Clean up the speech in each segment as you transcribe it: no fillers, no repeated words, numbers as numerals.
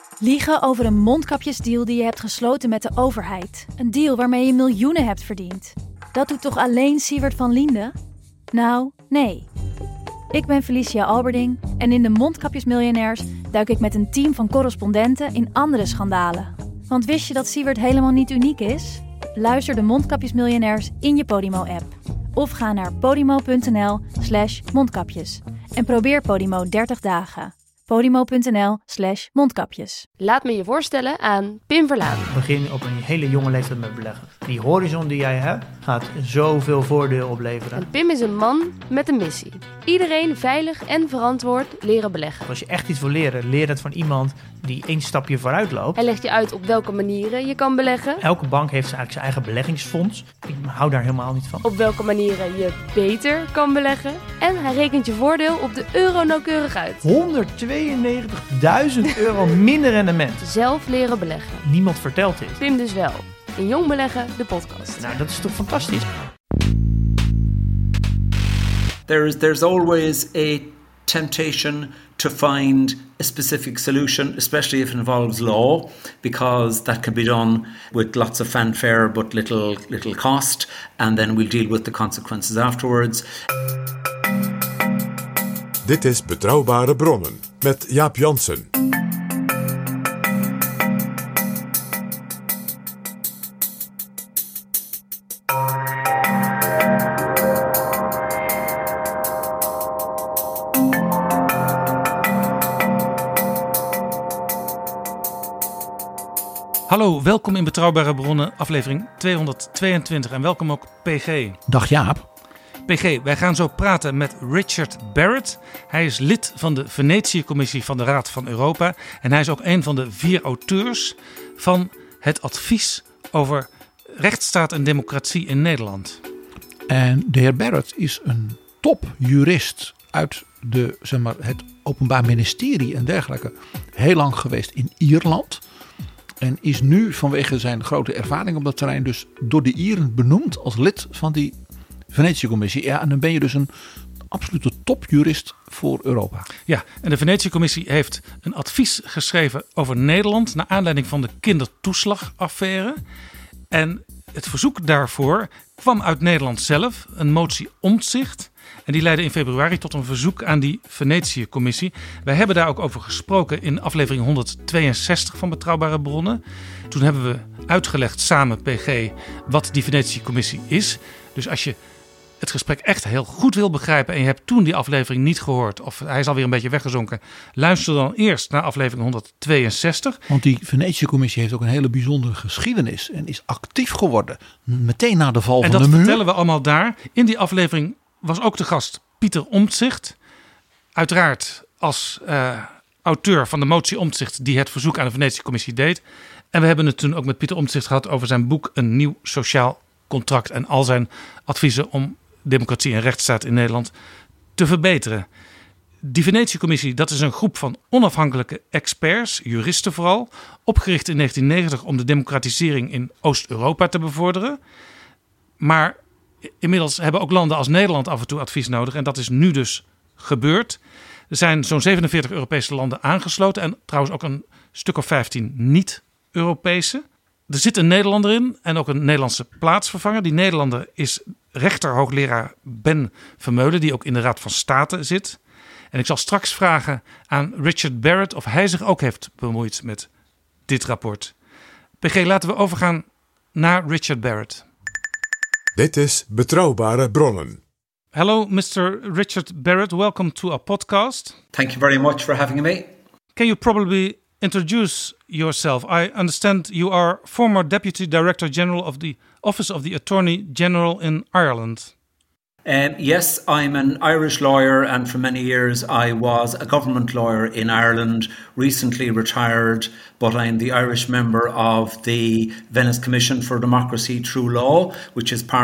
Liegen over een mondkapjesdeal die je hebt gesloten met de overheid. Een deal waarmee je miljoenen hebt verdiend. Dat doet toch alleen Siewert van Liende? Nou, nee. Ik ben Felicia Alberding en in de Mondkapjesmiljonairs duik ik met een team van correspondenten in andere schandalen. Want wist je dat Siewert helemaal niet uniek is? Luister de Mondkapjesmiljonairs in je Podimo-app. Of ga naar podimo.nl/mondkapjes. En probeer Podimo 30 dagen. Podimo.nl/mondkapjes. Laat me je voorstellen aan Pim Verlaan. Begin op een hele jonge leeftijd met beleggen. Die horizon die jij hebt, gaat zoveel voordeel opleveren. En Pim is een man met een missie. Iedereen veilig en verantwoord leren beleggen. Als je echt iets wil leren, leer het van iemand die 1 stapje vooruit loopt. Hij legt je uit op welke manieren je kan beleggen. Elke bank heeft eigenlijk zijn eigen beleggingsfonds. Ik hou daar helemaal niet van. Op welke manieren je beter kan beleggen. En hij rekent je voordeel op de euro nauwkeurig uit. 192.000 euro minder rendement. Zelf leren beleggen. Niemand vertelt dit. Pim dus wel. In Jong Beleggen, de podcast. Nou, dat is toch fantastisch? There's always a temptation to find a specific solution, especially if it involves law, because that can be done with lots of fanfare but little cost, and then we'll deal with the consequences afterwards. Dit is Betrouwbare Bronnen met Jaap Jansen. Hallo, welkom in Betrouwbare Bronnen, aflevering 222 en welkom ook PG. Dag Jaap. PG, wij gaan zo praten met Richard Barrett. Hij is lid van de Venetië-commissie van de Raad van Europa en hij is ook een van de 4 auteurs van het advies over rechtsstaat en democratie in Nederland. En de heer Barrett is een topjurist uit het Openbaar Ministerie en dergelijke. Heel lang geweest in Ierland. En is nu vanwege zijn grote ervaring op dat terrein dus door de Ieren benoemd als lid van die Venetië-commissie. Ja, en dan ben je dus een absolute topjurist voor Europa. Ja, en de Venetië-commissie heeft een advies geschreven over Nederland naar aanleiding van de kindertoeslagaffaire. En het verzoek daarvoor kwam uit Nederland zelf, een motie Omtzigt. En die leidde in februari tot een verzoek aan die Venetië-commissie. Wij hebben daar ook over gesproken in aflevering 162 van Betrouwbare Bronnen. Toen hebben we uitgelegd samen, PG, wat die Venetië-commissie is. Dus als je het gesprek echt heel goed wil begrijpen en je hebt toen die aflevering niet gehoord, of hij is alweer een beetje weggezonken, luister dan eerst naar aflevering 162. Want die Venetië-commissie heeft ook een hele bijzondere geschiedenis en is actief geworden meteen na de val van de muur. En dat vertellen we allemaal daar. In die aflevering was ook de gast Pieter Omtzigt. Uiteraard als auteur van de motie Omtzigt die het verzoek aan de Venetië-commissie deed. En we hebben het toen ook met Pieter Omtzigt gehad over zijn boek Een Nieuw Sociaal Contract. En al zijn adviezen om democratie en rechtsstaat in Nederland te verbeteren. Die Venetië-commissie, dat is een groep van onafhankelijke experts, juristen vooral, opgericht in 1990 om de democratisering in Oost-Europa te bevorderen. Maar inmiddels hebben ook landen als Nederland af en toe advies nodig. En dat is nu dus gebeurd. Er zijn zo'n 47 Europese landen aangesloten. En trouwens ook een stuk of 15 niet-Europese. Er zit een Nederlander in en ook een Nederlandse plaatsvervanger. Die Nederlander is rechter-hoogleraar Ben Vermeulen, die ook in de Raad van State zit. En ik zal straks vragen aan Richard Barrett of hij zich ook heeft bemoeid met dit rapport. PG, laten we overgaan naar Richard Barrett. Dit is Betrouwbare Bronnen. Hello, Mr. Richard Barrett. Welcome to our podcast. Thank you very much for having me. Can you probably introduce yourself? I understand you are former Deputy Director General of the Office of the Attorney General in Ireland. Yes, I'm an Irish lawyer, and for many years I was a government lawyer in Ireland, recently retired, but I'm the Irish member of the Venice Commission for Democracy Through Law, which is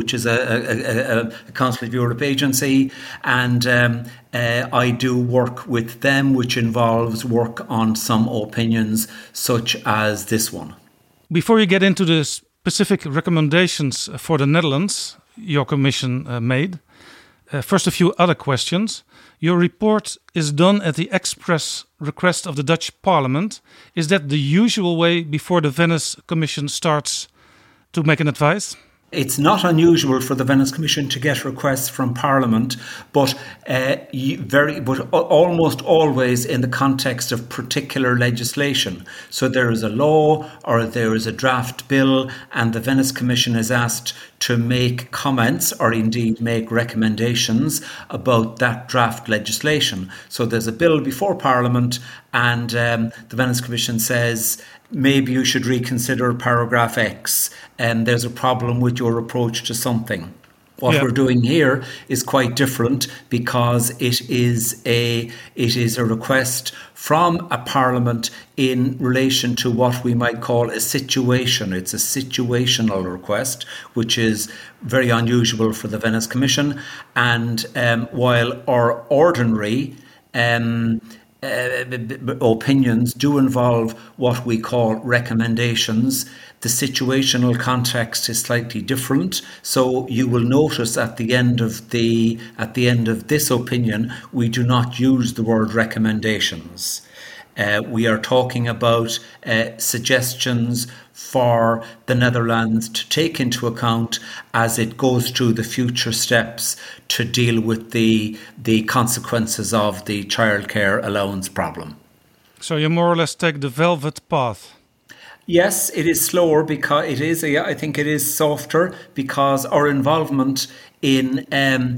a Council of Europe agency, and I do work with them, which involves work on some opinions such as this one. Before you get into the specific recommendations for the Netherlands your commission made, First, a few other questions. Your report is done at the express request of the Dutch Parliament. Is that the usual way before the Venice Commission starts to make an advice? It's not unusual for the Venice Commission to get requests from Parliament, but almost always in the context of particular legislation. So there is a law or there is a draft bill, and the Venice Commission is asked to make comments or indeed make recommendations about that draft legislation. So there's a bill before Parliament, and the Venice Commission says, maybe you should reconsider paragraph X, and there's a problem with your approach to something. What we're doing here is quite different, because it is a request from a parliament in relation to what we might call a situation. It's a situational request, which is very unusual for the Venice Commission. And while our ordinary opinions do involve what we call recommendations, the situational context is slightly different. So you will notice at the end of this opinion, we do not use the word recommendations. We are talking about suggestions for the Netherlands to take into account as it goes through the future steps to deal with the consequences of the childcare allowance problem. So you more or less take the velvet path. Yes, it is slower because I think it is softer, because our involvement in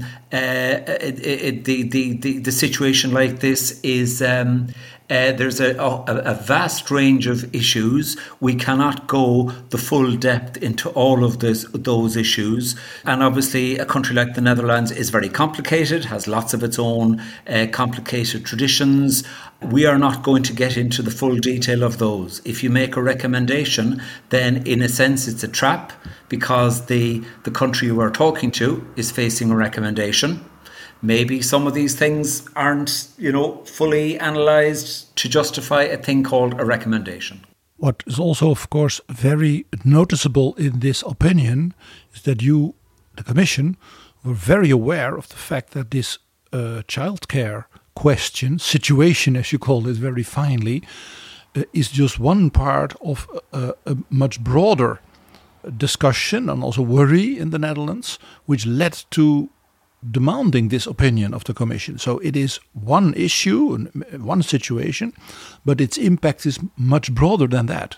the situation like this is there's a vast range of issues. We cannot go the full depth into all of those issues. And obviously a country like the Netherlands is very complicated, has lots of its own complicated traditions. We are not going to get into the full detail of those. If you make a recommendation, then in a sense it's a trap, because the country you are talking to is facing a recommendation. Maybe some of these things aren't, fully analysed to justify a thing called a recommendation. What is also, of course, very noticeable in this opinion is that you, the Commission, were very aware of the fact that this childcare situation, as you call it very finely, is just one part of a much broader discussion and also worry in the Netherlands, which led to demanding this opinion of the Commission. So it is one issue, one situation, but its impact is much broader than that.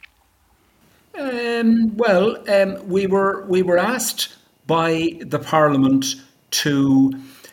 We were asked by the Parliament to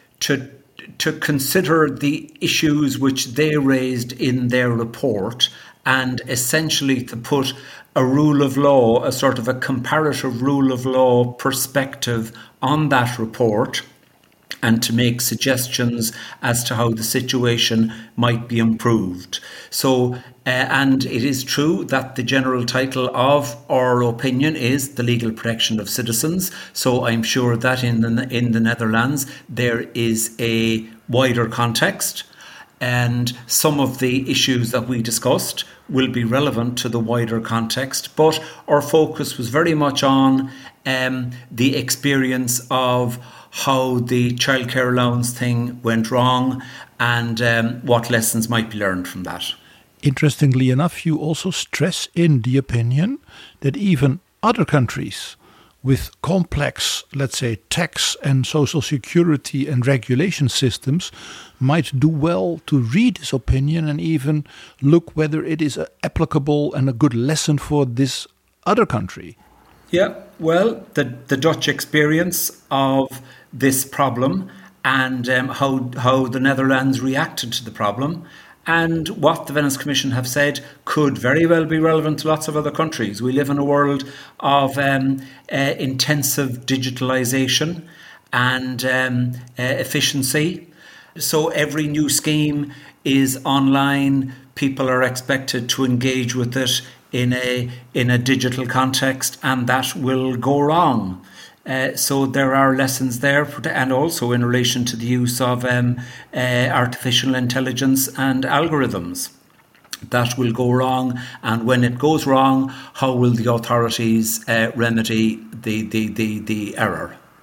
consider the issues which they raised in their report, and essentially to put a rule of law, a sort of a comparative rule of law perspective on that report, and to make suggestions as to how the situation might be improved. So, and it is true that the general title of our opinion is the legal protection of citizens. So I'm sure that in the Netherlands there is a wider context, and some of the issues that we discussed will be relevant to the wider context. But our focus was very much on the experience of how the childcare allowance thing went wrong, and what lessons might be learned from that. Interestingly enough, you also stress in the opinion that even other countries with complex, let's say, tax and social security and regulation systems might do well to read this opinion and even look whether it is applicable and a good lesson for this other country. Yeah, well, the Dutch experience of this problem and how the Netherlands reacted to the problem, and what the Venice Commission have said could very well be relevant to lots of other countries. We live in a world of intensive digitalisation and efficiency. So every new scheme is online. People are expected to engage with it in a digital context, and that will go wrong. So there are lessons there, and also in relation to the use of artificial intelligence and algorithms. That will go wrong, and when it goes wrong, how will the authorities remedy the error?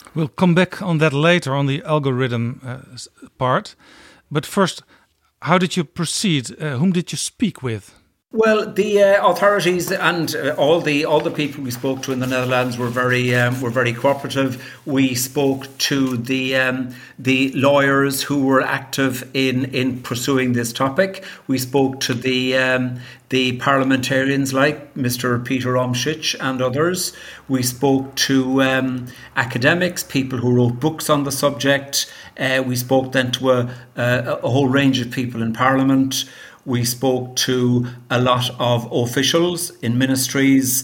We'll come back on that later on the algorithm part. But first, how did you proceed? Whom did you speak with? Well, the authorities and all the people we spoke to in the Netherlands were very cooperative. We spoke to the lawyers who were active in pursuing this topic. We spoke to the parliamentarians like Mr. Peter Omschich and others. We spoke to academics, people who wrote books on the subject. We spoke then to a whole range of people in Parliament. We spoke to a lot of officials in ministries,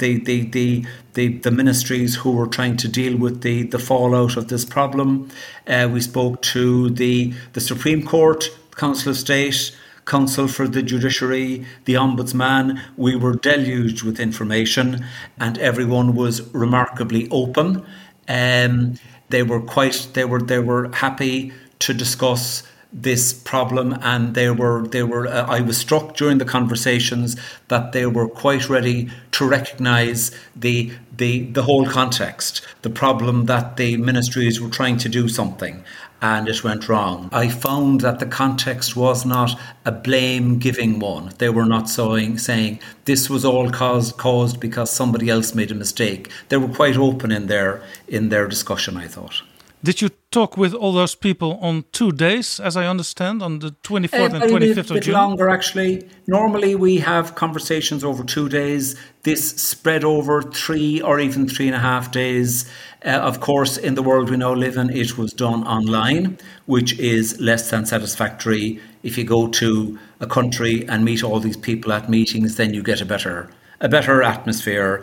the ministries who were trying to deal with the fallout of this problem. We spoke to the Supreme Court, Council of State, Council for the Judiciary, the Ombudsman. We were deluged with information, and everyone was remarkably open. They were happy to discuss this problem, and they were. I was struck during the conversations that they were quite ready to recognise the whole context, the problem that the ministries were trying to do something, and it went wrong. I found that the context was not a blame-giving one. They were not saying this was all caused because somebody else made a mistake. They were quite open in their discussion, I thought. Did you talk with all those people on 2 days, as I understand, on the 24th and 25th of June? A bit longer, actually. Normally, we have conversations over 2 days. This spread over 3 or even 3.5 days. Of course, in the world we now live in, it was done online, which is less than satisfactory. If you go to a country and meet all these people at meetings, then you get a better atmosphere.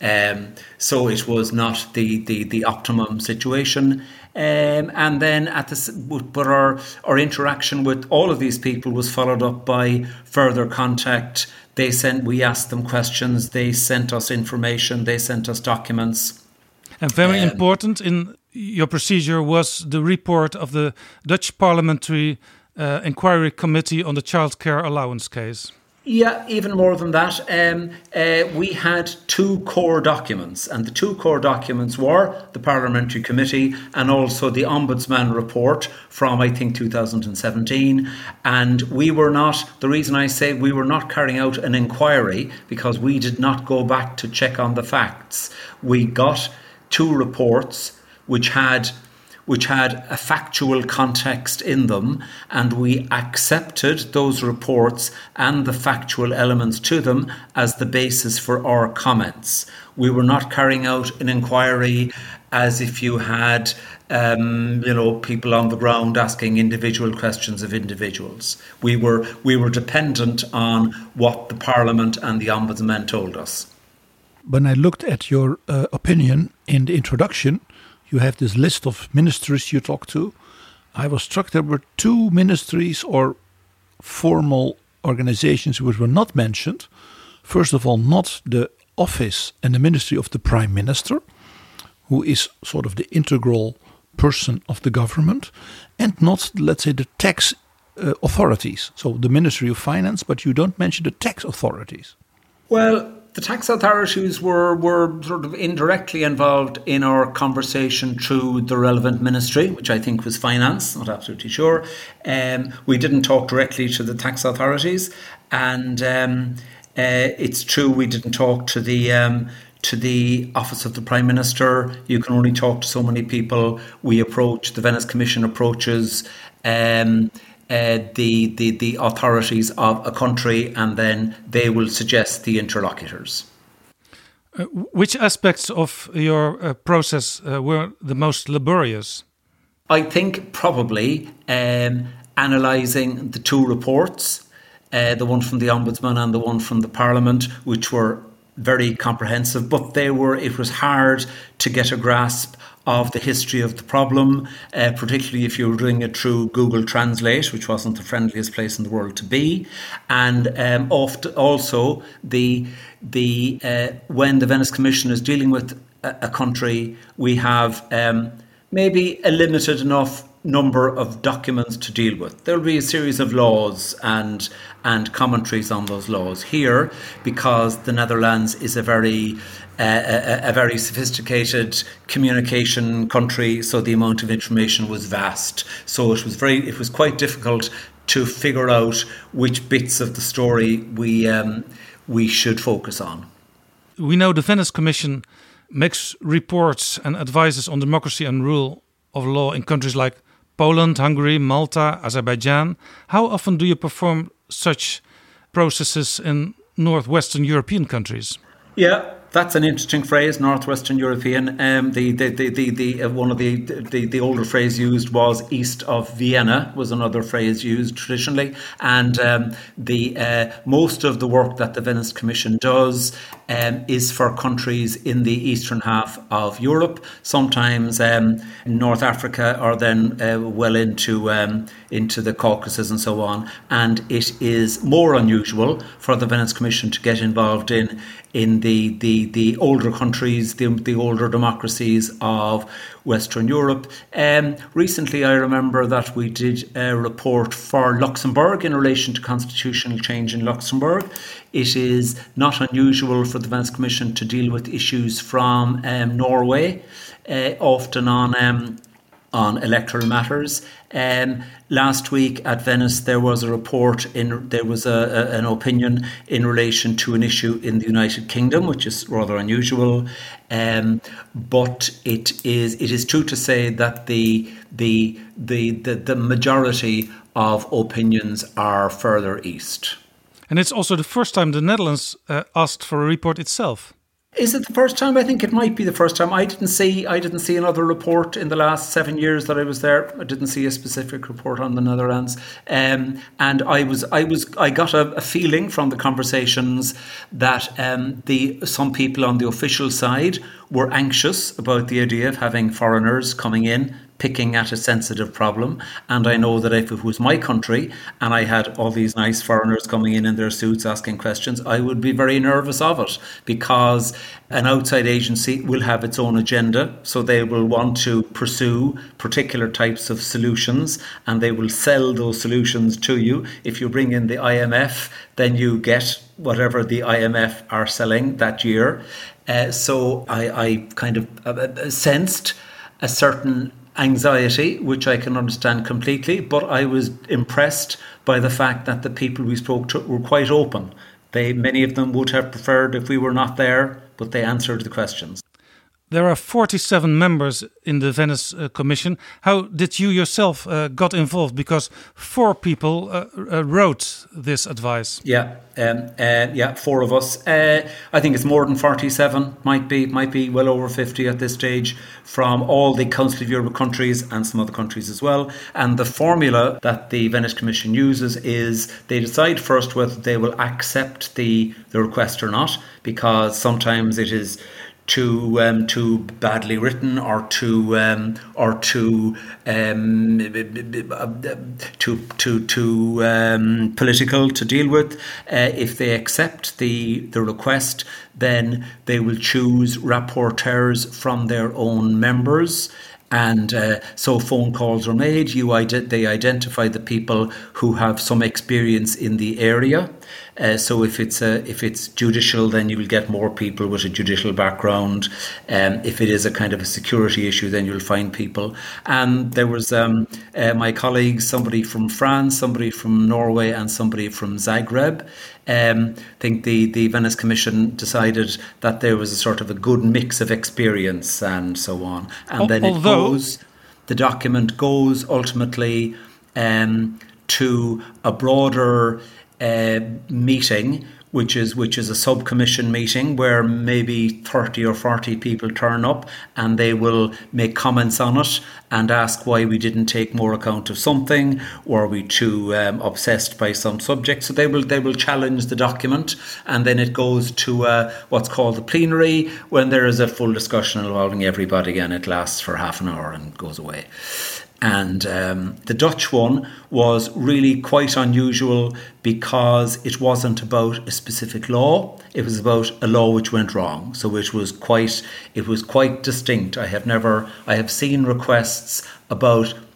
So it was not the optimum situation. And then but our interaction with all of these people was followed up by further contact. We asked them questions. They sent us information. They sent us documents. And very important in your procedure was the report of the Dutch Parliamentary Inquiry Committee on the Child Care Allowance case. Yeah, even more than that. We had 2 core documents, and the 2 core documents were the Parliamentary Committee and also the Ombudsman report from, I think, 2017. And the reason I say we were not carrying out an inquiry, because we did not go back to check on the facts. We got 2 reports which had a factual context in them, and we accepted those reports and the factual elements to them as the basis for our comments. We were not carrying out an inquiry as if you had people on the ground asking individual questions of individuals. We were dependent on what the Parliament and the Ombudsman told us. When I looked at your opinion in the introduction, you have this list of ministries you talked to. I was struck there were 2 ministries or formal organizations which were not mentioned. First of all, not the office and the ministry of the Prime Minister, who is sort of the integral person of the government, and not, let's say, the tax authorities. So the Ministry of Finance, but you don't mention the tax authorities. Well, the tax authorities were sort of indirectly involved in our conversation through the relevant ministry, which I think was finance, not absolutely sure. We didn't talk directly to the tax authorities, and it's true we didn't talk to the office of the Prime Minister. You can only talk to so many people. The Venice Commission approaches the authorities of a country, and then they will suggest the interlocutors. Which aspects of your process were the most laborious? I think probably analysing the 2 reports, the one from the Ombudsman and the one from the Parliament, which were very comprehensive, but it was hard to get a grasp of the history of the problem, particularly if you were doing it through Google Translate, which wasn't the friendliest place in the world to be. And also when the Venice Commission is dealing with a country, we have maybe a limited enough number of documents to deal with. There'll be a series of laws and commentaries on those laws here, because the Netherlands is a very sophisticated communication country, so the amount of information was vast. So it was quite difficult to figure out which bits of the story we should focus on. We know the Venice Commission makes reports and advises on democracy and rule of law in countries like Poland, Hungary, Malta, Azerbaijan. How often do you perform such processes in northwestern European countries? Yeah, that's an interesting phrase, Northwestern European. One of the older phrase used was east of Vienna, was another phrase used traditionally. And most of the work that the Venice Commission does is for countries in the eastern half of Europe, sometimes North Africa, or then well into the Caucasus and so on. And it is more unusual for the Venice Commission to get involved in the older countries, the older democracies of Western Europe. Recently, I remember that we did a report for Luxembourg in relation to constitutional change in Luxembourg. It is not unusual for the Venice Commission to deal with issues from Norway, often on electoral matters. Last week at Venice, there was a report. There was an opinion in relation to an issue in the United Kingdom, which is rather unusual. But it is true to say that the majority of opinions are further east. And it's also the first time the Netherlands asked for a report itself. Is it the first time? I think it might be the first time. I didn't see another report in the last 7 years that I was there. I didn't see a specific report on the Netherlands. And I got a feeling from the conversations that some people on the official side were anxious about the idea of having foreigners coming in, picking at a sensitive problem. And I know that if it was my country and I had all these nice foreigners coming in their suits asking questions, I would be very nervous of it, because an outside agency will have its own agenda. So they will want to pursue particular types of solutions, and they will sell those solutions to you. If you bring in the IMF, then you get whatever the IMF are selling that year. So I kind of sensed a certain anxiety, which I can understand completely, but I was impressed by the fact that the people we spoke to were quite open. Many of them would have preferred if we were not there, but they answered the questions. There are 47 members in the Venice Commission. How did you yourself got involved? Because 4 people wrote this advice. Yeah, 4 of us. I think it's more than 47. Might be well over 50 at this stage, from all the Council of Europe countries and some other countries as well. And the formula that the Venice Commission uses is they decide first whether they will accept the request or not, because sometimes it is too badly written or too political to deal with. If they accept the request, then they will choose rapporteurs from their own members. And so phone calls are made. They identify the people who have some experience in the area. So if it's judicial, then you will get more people with a judicial background. If it is a kind of a security issue, then you'll find people. And there was my colleagues, somebody from France, somebody from Norway, and somebody from Zagreb. I think the Venice Commission decided that there was a sort of a good mix of experience and so on. And then the document goes ultimately to a broader meeting, which is a subcommission meeting where maybe 30 or 40 people turn up, and they will make comments on it and ask why we didn't take more account of something. Were we too obsessed by some subject? So they will challenge the document, and then it goes to what's called the plenary, when there is a full discussion involving everybody, and it lasts for half an hour and goes away. And the Dutch one was really quite unusual because it wasn't about a specific law. It was about a law which went wrong. So it was quite distinct. I have seen requests about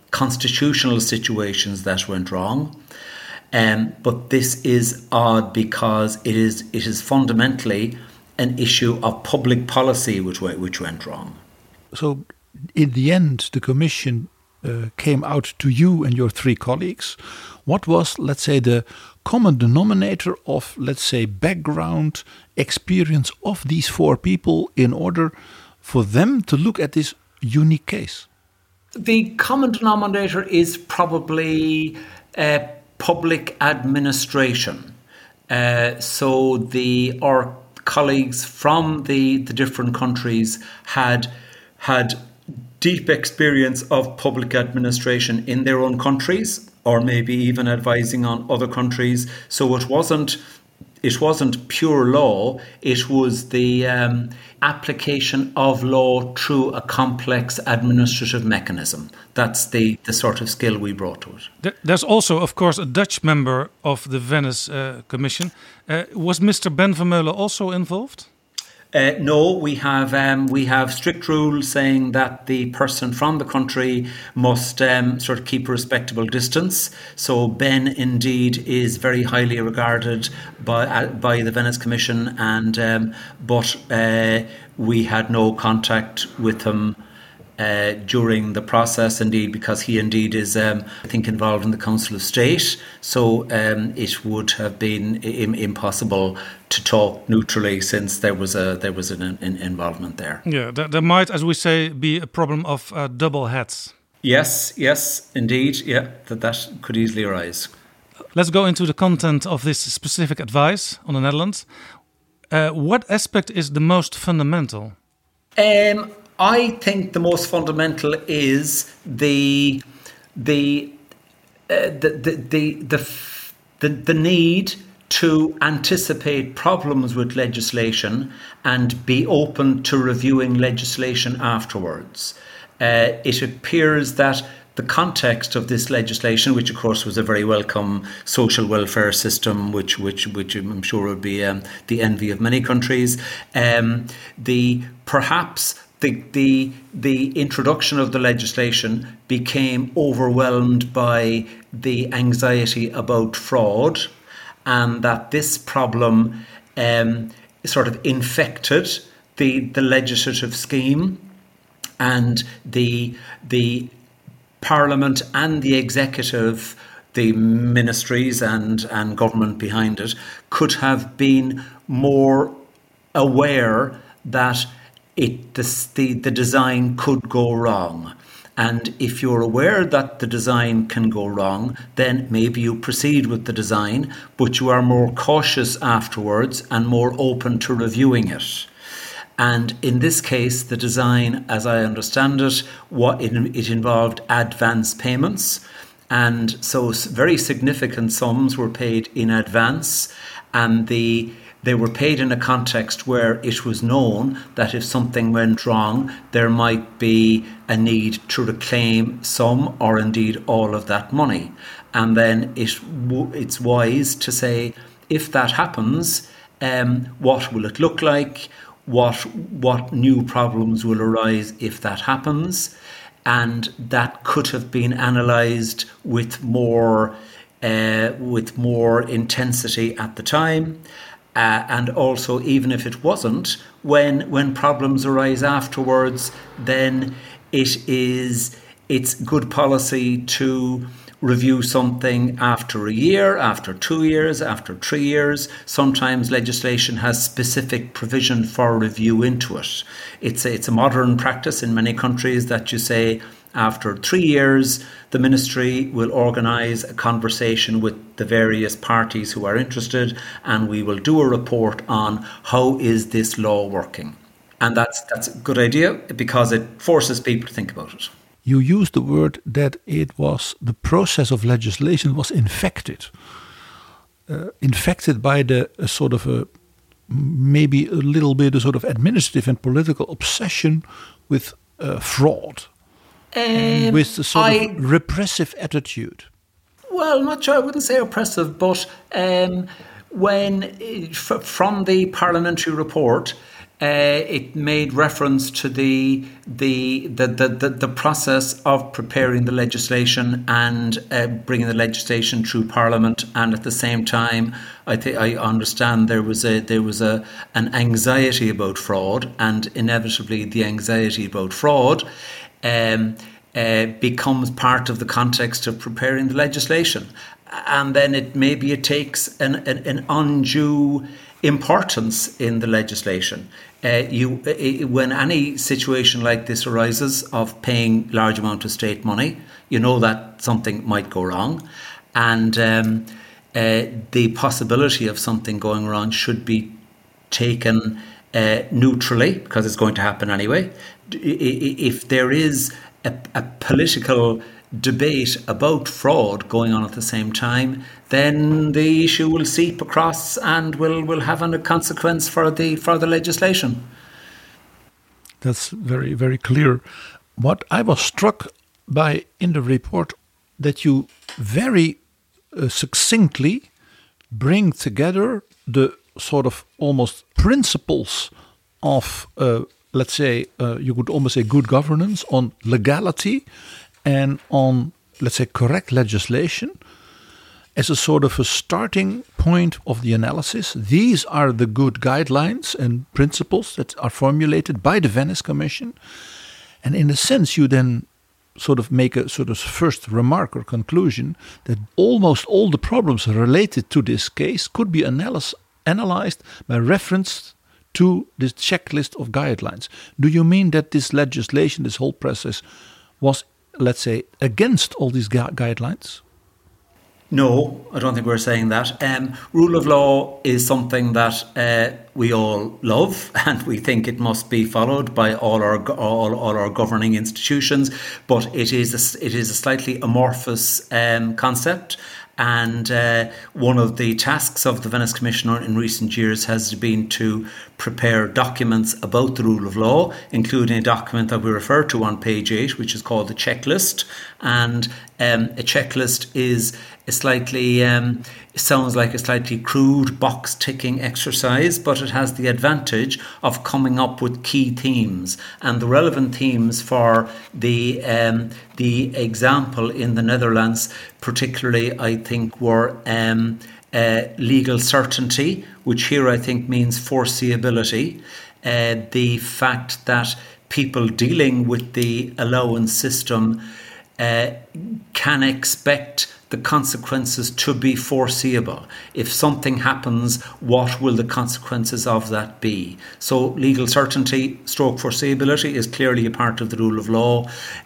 constitutional situations that went wrong. But this is odd because it is fundamentally an issue of public policy which went wrong. So in the end, the commission came out to you and your 3 colleagues. What was, let's say, the common denominator of, let's say, background experience of these 4 people in order for them to look at this unique case? The common denominator is probably public administration. So our colleagues from the different countries had deep experience of public administration in their own countries, or maybe even advising on other countries. So it wasn't pure law, it was the application of law through a complex administrative mechanism. That's the sort of skill we brought to it. There's also, of course, a Dutch member of the Venice Commission. Was Mr. Ben Vermeulen also involved? No, we have strict rules saying that the person from the country must sort of keep a respectable distance. So Ben indeed is very highly regarded by the Venice Commission, but we had no contact with him during the process, indeed, because he indeed is, I think, involved in the Council of State. So it would have been impossible to talk neutrally, since there was an involvement there. Yeah, there might, as we say, be a problem of double hats. Yes, indeed. Yeah, that could easily arise. Let's go into the content of this specific advice on the Netherlands. What aspect is the most fundamental? I think the most fundamental is the need to anticipate problems with legislation and be open to reviewing legislation afterwards. It appears that the context of this legislation, which of course was a very welcome social welfare system, which I'm sure would be the envy of many countries, the introduction of the legislation became overwhelmed by the anxiety about fraud, and that this problem sort of infected the legislative scheme, and the Parliament and the executive, the ministries and government behind it, could have been more aware that the design could go wrong. And if you're aware that the design can go wrong, then maybe you proceed with the design, but you are more cautious afterwards and more open to reviewing it. And in this case, the design, as I understand it, it involved advance payments. And so very significant sums were paid in advance, and they were paid in a context where it was known that if something went wrong, there might be a need to reclaim some or indeed all of that money. And then it's wise to say, if that happens, what will it look like? What new problems will arise if that happens? And that could have been analysed with more intensity at the time. And also, even if it wasn't, when problems arise afterwards, then it's good policy to review something after a year, after 2 years, after 3 years. Sometimes legislation has specific provision for review into it. It's a modern practice in many countries that you say, after 3 years, the ministry will organise a conversation with the various parties who are interested, and we will do a report on how is this law working. And that's a good idea because it forces people to think about it. You used the word that the process of legislation was infected. Infected by the sort of maybe a little bit a sort of administrative and political obsession with fraud. With the sort of repressive attitude. Well, not sure. I wouldn't say oppressive, but from the parliamentary report, it made reference to the process of preparing the legislation and bringing the legislation through Parliament, and at the same time, I understand there was an anxiety about fraud, and inevitably the anxiety about fraud becomes part of the context of preparing the legislation, and then it takes an undue importance in the legislation. When any situation like this arises of paying large amount of state money, you know that something might go wrong, and the possibility of something going wrong should be taken neutrally, because it's going to happen anyway. If there is a political debate about fraud going on at the same time, then the issue will seep across and will have a consequence for the legislation. That's very, very clear. What I was struck by in the report, that you very succinctly bring together the sort of almost principles of, let's say, you could almost say good governance, on legality and on, let's say, correct legislation as a sort of a starting point of the analysis. These are the good guidelines and principles that are formulated by the Venice Commission. And in a sense, you then sort of make a sort of first remark or conclusion that almost all the problems related to this case could be analyzed by reference to this checklist of guidelines. Do you mean that this legislation, this whole process, was, let's say, against all these guidelines? No, I don't think we're saying that. Rule of law is something that we all love, and we think it must be followed by all our governing institutions. But it is a slightly amorphous concept. And one of the tasks of the Venice Commission in recent years has been to prepare documents about the rule of law, including a document that we refer to on page 8, which is called the checklist. And a checklist is sounds like a slightly crude box-ticking exercise, but it has the advantage of coming up with key themes. And the relevant themes for the example in the Netherlands, particularly, I think, were legal certainty, which here I think means foreseeability. The fact that people dealing with the allowance system can expect the consequences to be foreseeable. If something happens, what will the consequences of that be? So legal certainty stroke foreseeability is clearly a part of the rule of law.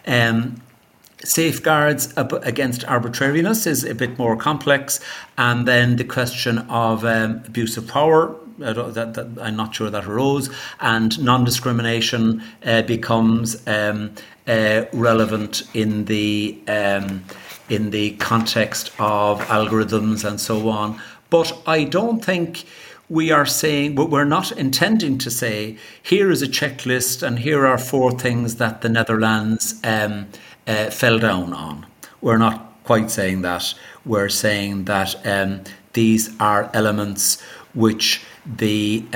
Safeguards against arbitrariness is a bit more complex. And then the question of abuse of power, that I'm not sure that arose, and non-discrimination becomes relevant in the context of algorithms and so on. But I don't think we're not intending to say, here is a checklist and here are 4 things that the Netherlands fell down on. We're not quite saying that. We're saying that these are elements which the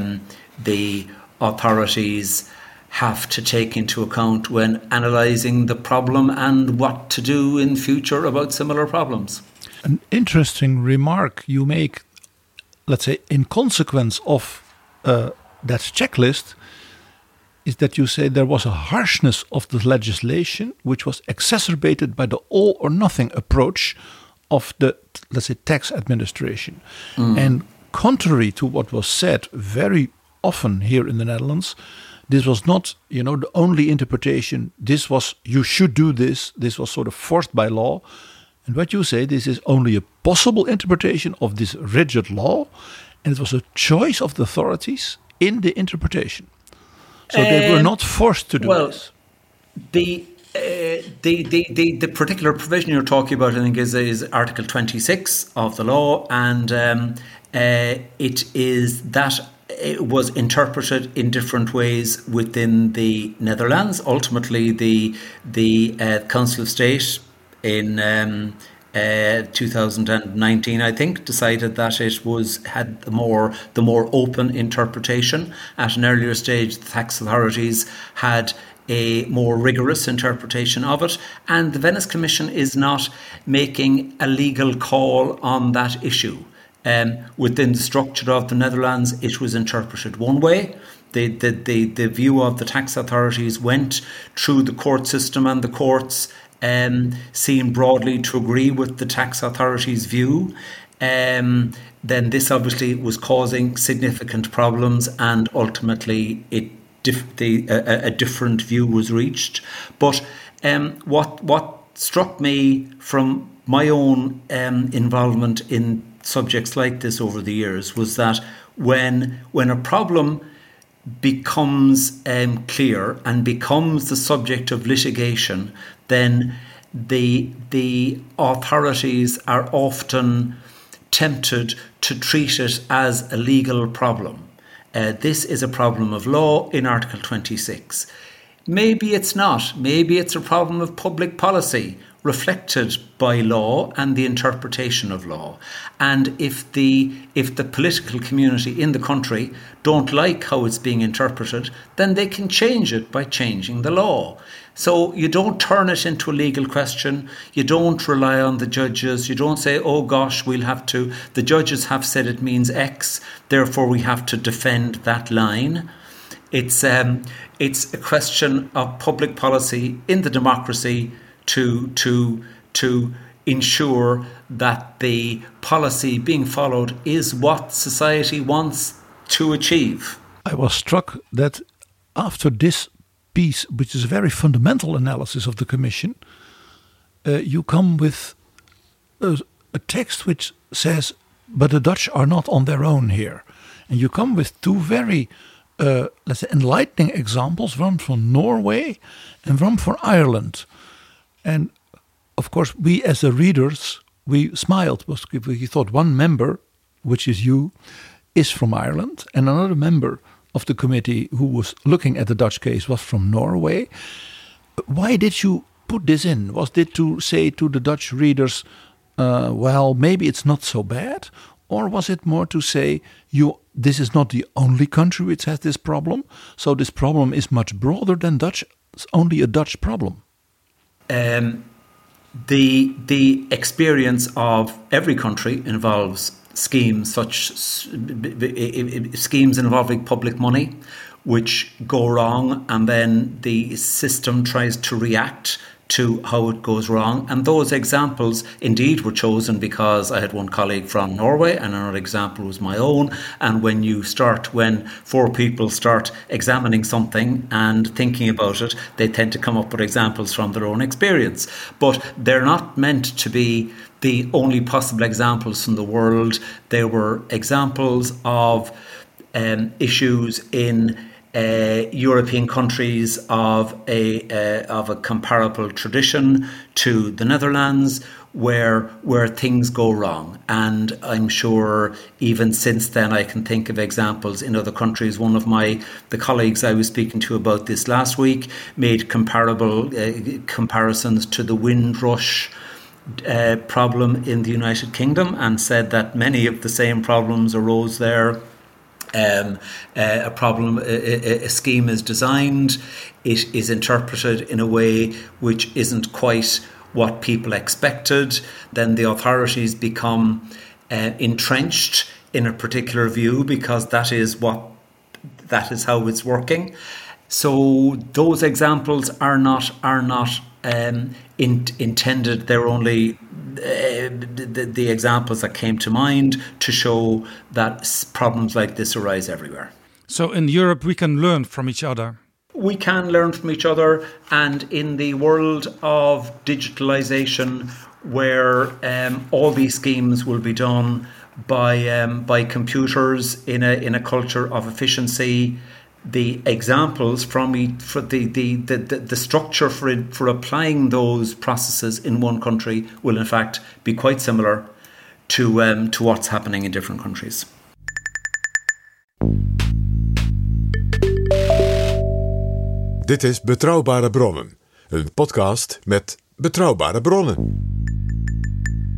authorities have to take into account when analysing the problem and what to do in future about similar problems. An interesting remark you make, let's say, in consequence of that checklist, is that you say there was a harshness of the legislation which was exacerbated by the all or nothing approach of the, let's say, tax administration. And contrary to what was said very often here in the Netherlands, this was not, the only interpretation. This was, you should do this. This was sort of forced by law. And what you say, this is only a possible interpretation of this rigid law. And it was a choice of the authorities in the interpretation. So they were not forced to do this. The particular provision you're talking about, I think, is Article 26 of the law. And it is that it was interpreted in different ways within the Netherlands. Ultimately, the Council of State in 2019, I think, decided that it had the more open interpretation. At an earlier stage, the tax authorities had a more rigorous interpretation of it, and the Venice Commission is not making a legal call on that issue. Within the structure of the Netherlands, it was interpreted one way. The view of the tax authorities went through the court system, and the courts seem broadly to agree with the tax authorities' view. Then this obviously was causing significant problems, and ultimately a different view was reached. But what struck me from my own involvement in subjects like this over the years was that when a problem becomes clear and becomes the subject of litigation, then the authorities are often tempted to treat it as a legal problem. This is a problem of law in Article 26. Maybe it's not. Maybe it's a problem of public policy reflected by law and the interpretation of law. And if the political community in the country don't like how it's being interpreted, then they can change it by changing the law. So you don't turn it into a legal question. You don't rely on the judges. You don't say, oh gosh, the judges have said it means X, therefore we have to defend that line. It's a question of public policy in the democracy to ensure that the policy being followed is what society wants to achieve. I was struck that after this piece, which is a very fundamental analysis of the Commission, you come with a text which says, but the Dutch are not on their own here. And you come with two very, let's say, enlightening examples, one from Norway and one from Ireland. And of course, we as the readers, we smiled because we thought one member, which is you, is from Ireland, and another member of the committee who was looking at the Dutch case was from Norway. Why did you put this in? Was it to say to the Dutch readers, well, maybe it's not so bad? Or was it more to say, this is not the only country which has this problem, so this problem is much broader than Dutch, it's only a Dutch problem? The experience of every country involves schemes involving public money which go wrong, and then the system tries to react to how it goes wrong. And those examples indeed were chosen because I had one colleague from Norway and another example was my own. And when four people start examining something and thinking about it, they tend to come up with examples from their own experience. But they're not meant to be the only possible examples from the world. There were examples of issues in European countries of a comparable tradition to the Netherlands, where things go wrong. And I'm sure even since then I can think of examples in other countries. One of the colleagues I was speaking to about this last week made comparable comparisons to the Windrush problem in the United Kingdom, and said that many of the same problems arose there. A scheme is designed, it is interpreted in a way which isn't quite what people expected, then the authorities become entrenched in a particular view because that is how it's working. So those examples are not intended. They're only the examples that came to mind to show that problems like this arise everywhere. So in Europe we can learn from each other. We can learn from each other, and in the world of digitalization, where all these schemes will be done by computers in a culture of efficiency, the examples from the structure for applying those processes in one country will in fact be quite similar to what's happening in different countries. Dit is Betrouwbare Bronnen, een podcast met betrouwbare bronnen.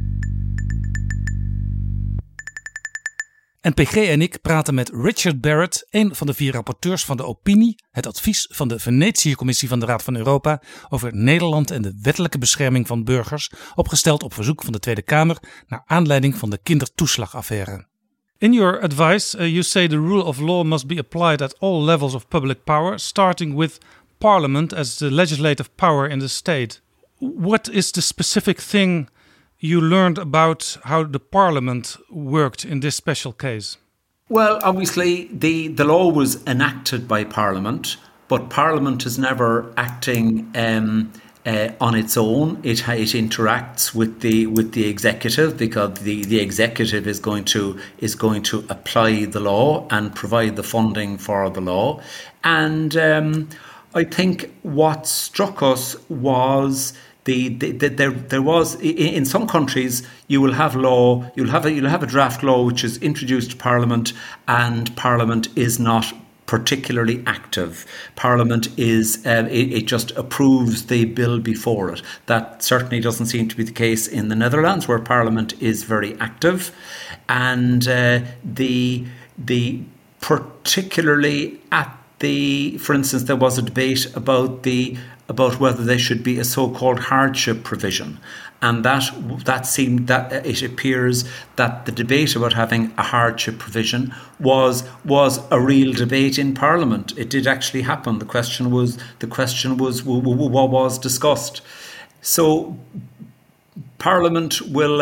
NPG en ik praten met Richard Barrett, een van de 4 rapporteurs van de opinie, het advies van de Venetië-commissie van de Raad van Europa over Nederland en de wettelijke bescherming van burgers, opgesteld op verzoek van de Tweede Kamer naar aanleiding van de kindertoeslagaffaire. In your advice, you say the rule of law must be applied at all levels of public power, starting with Parliament as the legislative power in the state. What is the specific thing you learned about how the Parliament worked in this special case? Well, obviously, the law was enacted by Parliament, but Parliament is never acting on its own. It interacts with the executive, because the executive is going to apply the law and provide the funding for the law. And I think what struck us was there was in some countries you'll have a draft law which is introduced to Parliament, and Parliament is not particularly active. Parliament is it just approves the bill before it. That certainly doesn't seem to be the case in the Netherlands, where Parliament is very active, and the particularly for instance, there was a debate about whether there should be a so-called hardship provision, and that it appears that the debate about having a hardship provision was a real debate in Parliament. It did actually happen. The question was what was discussed. So Parliament will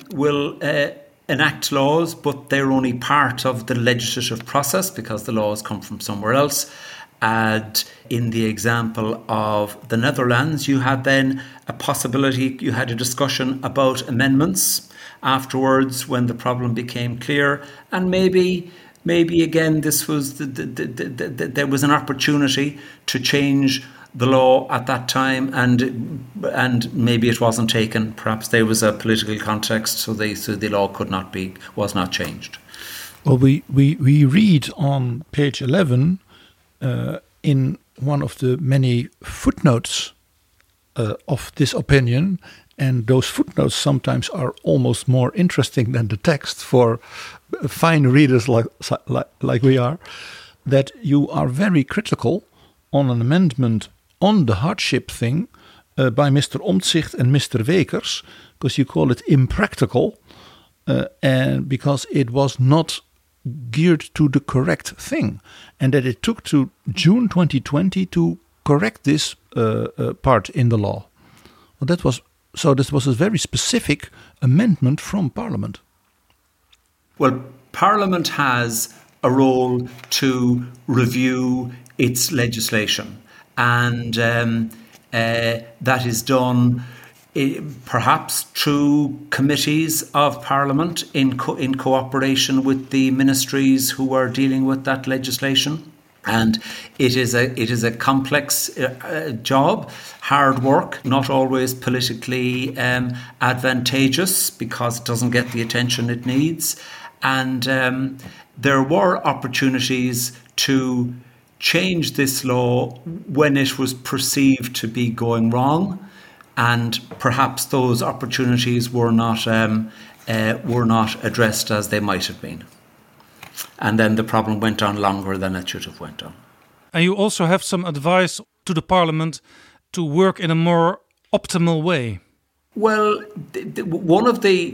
enact laws, but they're only part of the legislative process because the laws come from somewhere else. And in the example of the Netherlands, you had then a possibility, you had a discussion about amendments afterwards when the problem became clear. And maybe again, this was there was an opportunity to change the law at that time, and maybe it wasn't taken. Perhaps there was a political context, so the law was not changed. Well, we read on page 11 in one of the many footnotes of this opinion, and those footnotes sometimes are almost more interesting than the text for fine readers like we are, that you are very critical on an amendment on the hardship thing by Mr. Omtzigt and Mr. Wekers, because you call it impractical, and because it was not geared to the correct thing, and that it took to June 2020 to correct this part in the law. Well, this was a very specific amendment from Parliament. Well, Parliament has a role to review its legislation, and that is done perhaps through committees of Parliament in cooperation with the ministries who are dealing with that legislation. And it is a complex job, hard work, not always politically advantageous because it doesn't get the attention it needs. And there were opportunities to change this law when it was perceived to be going wrong, and perhaps those opportunities were not addressed as they might have been. And then the problem went on longer than it should have went on. And you also have some advice to the Parliament to work in a more optimal way. Well, one of the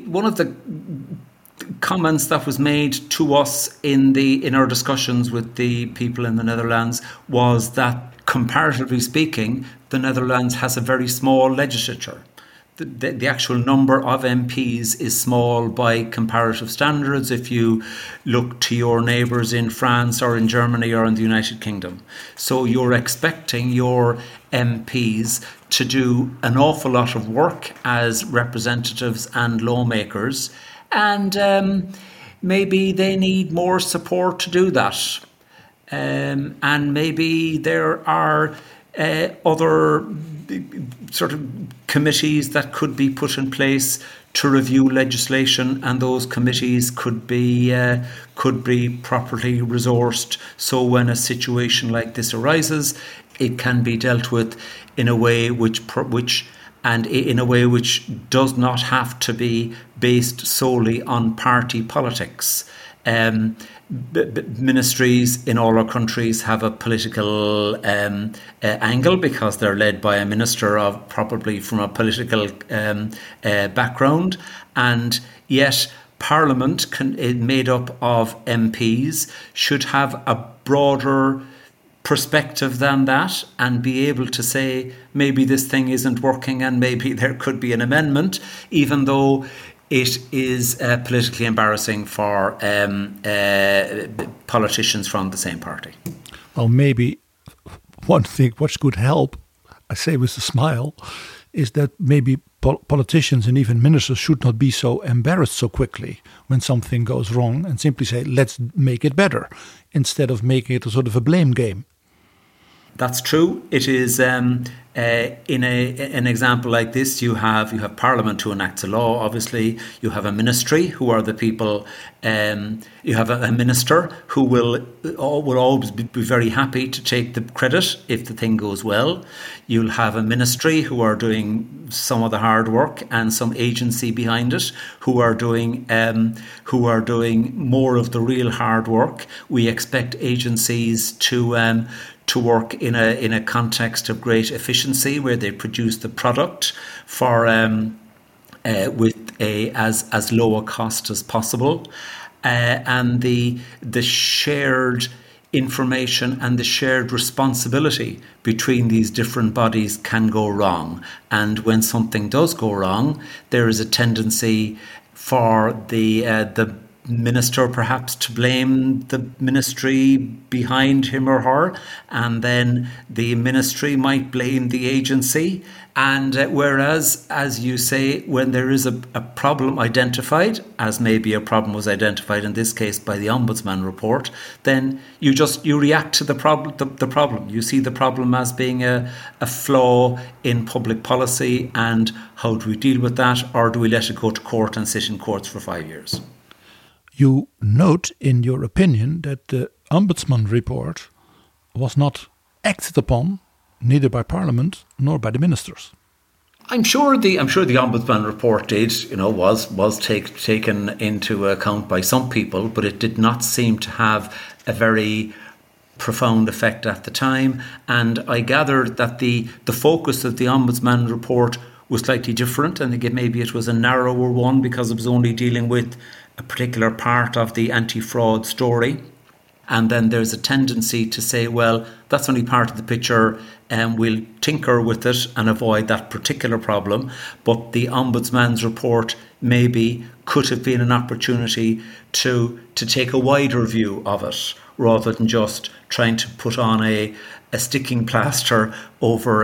comments that was made to us in our discussions with the people in the Netherlands was that, comparatively speaking, the Netherlands has a very small legislature. The actual number of MPs is small by comparative standards if you look to your neighbours in France or in Germany or in the United Kingdom. So you're expecting your MPs to do an awful lot of work as representatives and lawmakers, and maybe they need more support to do that. And maybe there are other sort of committees that could be put in place to review legislation, and those committees could be properly resourced. So when a situation like this arises, it can be dealt with in a way which does not have to be based solely on party politics. Ministries in all our countries have a political angle because they're led by a minister of probably from a political background, and yet Parliament made up of MPs should have a broader perspective than that and be able to say maybe this thing isn't working and maybe there could be an amendment, even though it is politically embarrassing for politicians from the same party. Well, maybe one thing which could help, I say with a smile, is that maybe politicians and even ministers should not be so embarrassed so quickly when something goes wrong and simply say, let's make it better, instead of making it a sort of a blame game. That's true. It is in an example like this. You have Parliament who enacts a law. Obviously, you have a ministry who are the people. You have a minister who will always be very happy to take the credit if the thing goes well. You'll have a ministry who are doing some of the hard work and some agency behind it who are doing more of the real hard work. We expect agencies to work in a context of great efficiency where they produce the product for with as low a cost as possible, and the shared information and the shared responsibility between these different bodies can go wrong. And when something does go wrong, there is a tendency for the minister perhaps to blame the ministry behind him or her, and then the ministry might blame the agency. And whereas, as you say, when there is a problem identified, as maybe a problem was identified in this case by the Ombudsman report, then you react to the problem. You see the problem as being a flaw in public policy, and how do we deal with that, or do we let it go to court and sit in courts for 5 years? You note in your opinion that the Ombudsman report was not acted upon neither by Parliament nor by the ministers. I'm sure the Ombudsman report was taken into account by some people, but it did not seem to have a very profound effect at the time. And I gathered that the focus of the Ombudsman report was slightly different. I think maybe it was a narrower one because it was only dealing with a particular part of the anti-fraud story. And then there's a tendency to say, well, that's only part of the picture and we'll tinker with it and avoid that particular problem. But the Ombudsman's report maybe could have been an opportunity to take a wider view of it, rather than just trying to put on a sticking plaster over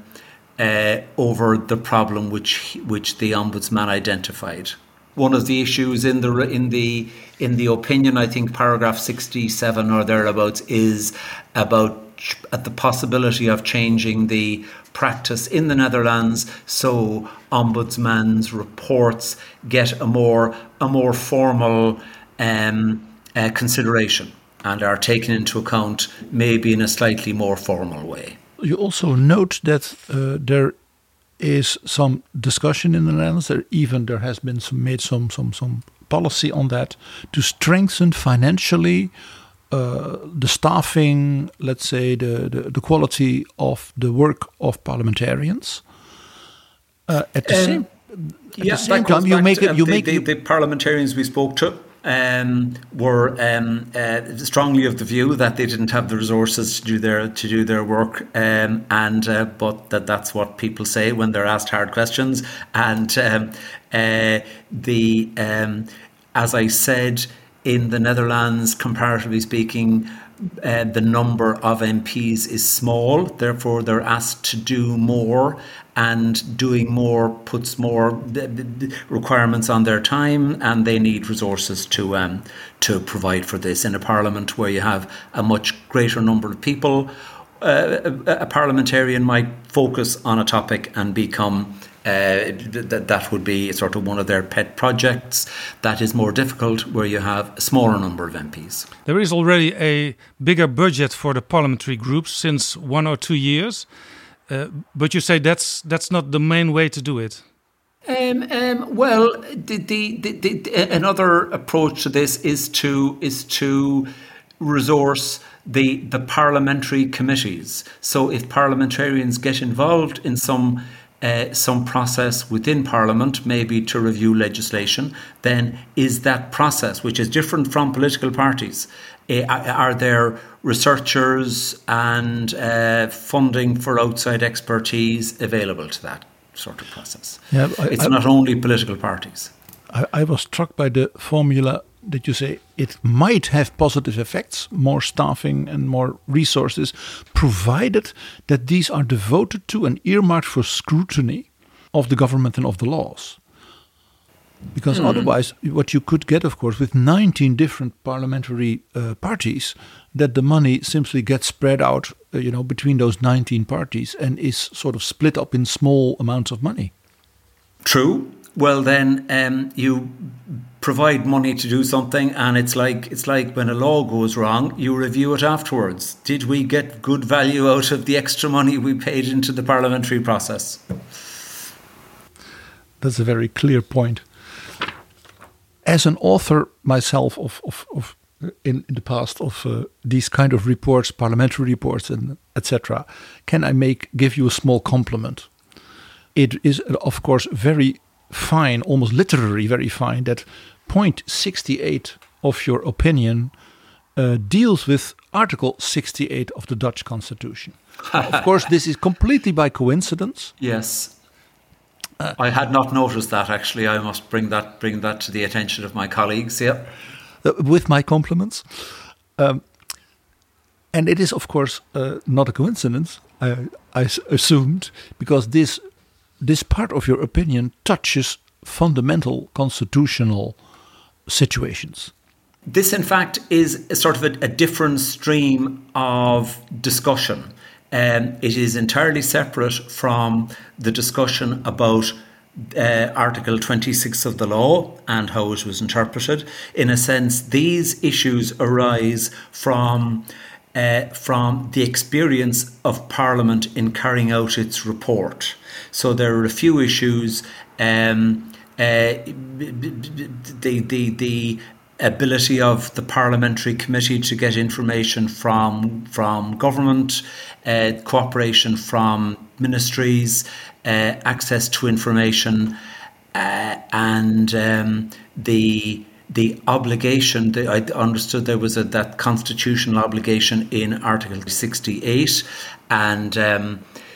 the problem which the Ombudsman identified. One of the issues in the opinion, I think paragraph 67 or thereabouts, is about the possibility of changing the practice in the Netherlands so Ombudsman's reports get a more formal consideration and are taken into account maybe in a slightly more formal way. You also note that there is some discussion in the Netherlands. There has been some policy on that to strengthen financially the staffing, let's say the quality of the work of parliamentarians. At the same time, the parliamentarians we spoke to were strongly of the view that they didn't have the resources to do their work, but that's what people say when they're asked hard questions. And as I said, in the Netherlands, comparatively speaking, the number of MPs is small. Therefore, they're asked to do more, and doing more puts more requirements on their time, and they need resources to provide for this. In a parliament where you have a much greater number of people, a parliamentarian might focus on a topic and become that would be sort of one of their pet projects. That is more difficult where you have a smaller number of MPs. There is already a bigger budget for the parliamentary groups since 1 or 2 years, but you say that's not the main way to do it. Well, another approach to this is to resource the parliamentary committees. So if parliamentarians get involved in some process within Parliament, maybe to review legislation, then is that process, which is different from political parties, are there researchers and funding for outside expertise available to that sort of process? Yeah, it's not only political parties. I was struck by the formula that you say it might have positive effects, more staffing and more resources, provided that these are devoted to and earmarked for scrutiny of the government and of the laws. Because otherwise, what you could get, of course, with 19 different parliamentary parties, that the money simply gets spread out, between those 19 parties and is sort of split up in small amounts of money. True. Well, then you provide money to do something, and it's like when a law goes wrong, you review it afterwards. Did we get good value out of the extra money we paid into the parliamentary process? That's a very clear point. As an author myself of in the past of these kind of reports, parliamentary reports, and etc., can I give you a small compliment? It is, of course, very fine, almost literary, very fine, that point 68 of your opinion deals with Article 68 of the Dutch Constitution. Of course, this is completely by coincidence. Yes. I had not noticed that, actually. I must bring that to the attention of my colleagues. Yeah, with my compliments. And it is, of course, not a coincidence, I assumed, because this part of your opinion touches fundamental constitutional situations. This, in fact, is a sort of a different stream of discussion. It is entirely separate from the discussion about Article 26 of the law and how it was interpreted. In a sense, these issues arise from the experience of Parliament in carrying out its report. So there are a few issues. The ability of the parliamentary committee to get information from government, cooperation from ministries, access to information, and the obligation. I understood there was that constitutional obligation in Article 68, and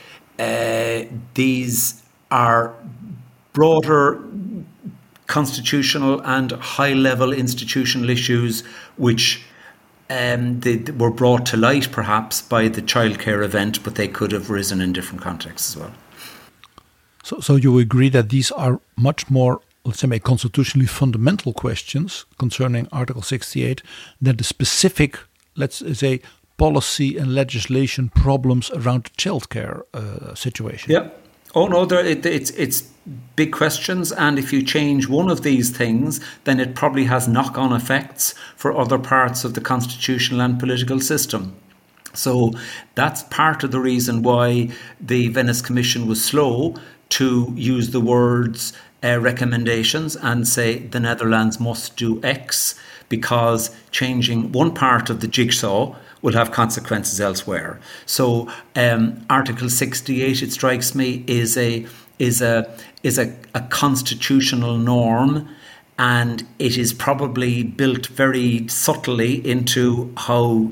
these are broader constitutional and high-level institutional issues which they were brought to light perhaps by the childcare event, but they could have risen in different contexts as well. So you agree that these are much more, let's say, constitutionally fundamental questions concerning Article 68 than the specific, let's say, policy and legislation problems around the childcare situation? Yeah. Oh no, it's big questions, and if you change one of these things, then it probably has knock-on effects for other parts of the constitutional and political system. So that's part of the reason why the Venice Commission was slow to use the words recommendations and say the Netherlands must do X, because changing one part of the jigsaw will have consequences elsewhere. So Article 68, it strikes me, is a constitutional norm, and it is probably built very subtly into how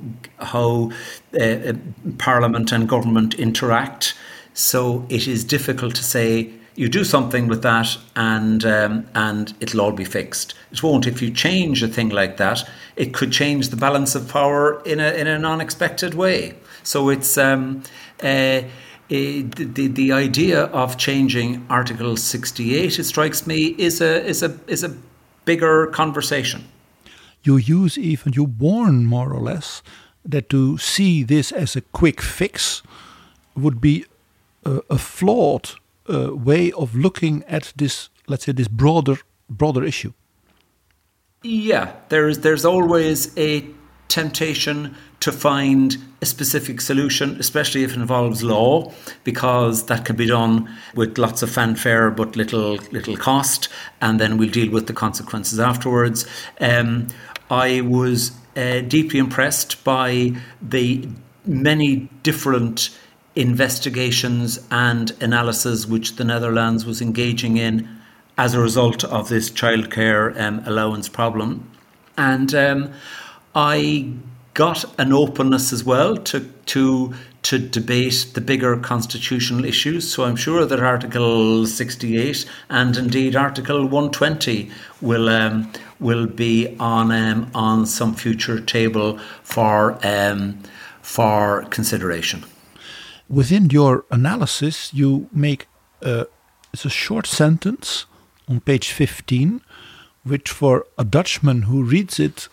Parliament and government interact. So it is difficult to say you do something with that and it'll all be fixed. It won't. If you change a thing like that, it could change the balance of power in an unexpected way. So it's the idea of changing Article 68, it strikes me, is a bigger conversation. You warn more or less that to see this as a quick fix would be a flawed way of looking at this, let's say, this broader issue. Yeah, there's always a temptation to find a specific solution, especially if it involves law, because that can be done with lots of fanfare but little cost, and then we'll deal with the consequences afterwards. I was deeply impressed by the many different investigations and analysis which the Netherlands was engaging in as a result of this childcare allowance problem. And I got an openness as well to debate the bigger constitutional issues. So I'm sure that Article 68 and indeed Article 120 will be on some future table for consideration. Within your analysis, you make it's a short sentence on page 15, which for a Dutchman who reads it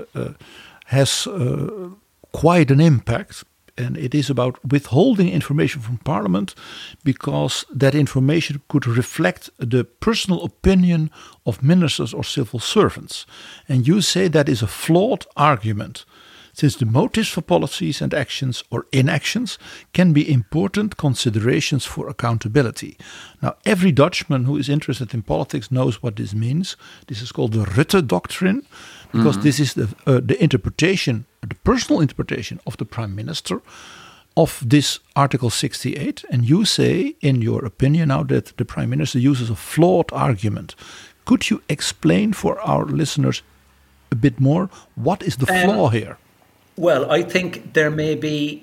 has quite an impact. And it is about withholding information from Parliament because that information could reflect the personal opinion of ministers or civil servants. And you say that is a flawed argument, since the motives for policies and actions or inactions can be important considerations for accountability. Now, every Dutchman who is interested in politics knows what this means. This is called the Rutte Doctrine, because this is the interpretation, the personal interpretation of the Prime Minister of this Article 68. And you say, in your opinion now, that the Prime Minister uses a flawed argument. Could you explain for our listeners a bit more what is the flaw here? Well, I think there may be.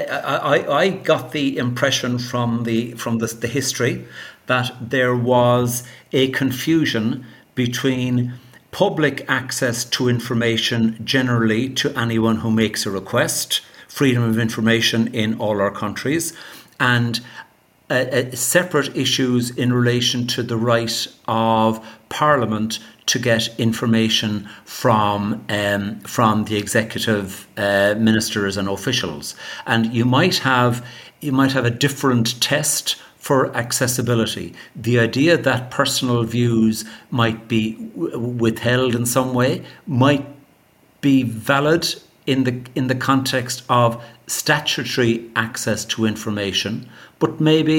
I got the impression from the history that there was a confusion between public access to information generally to anyone who makes a request, freedom of information in all our countries, and separate issues in relation to the right of Parliament to get information from the executive ministers and officials. And you might have a different test for accessibility. The idea that personal views might be withheld in some way might be valid in the context of statutory access to information, but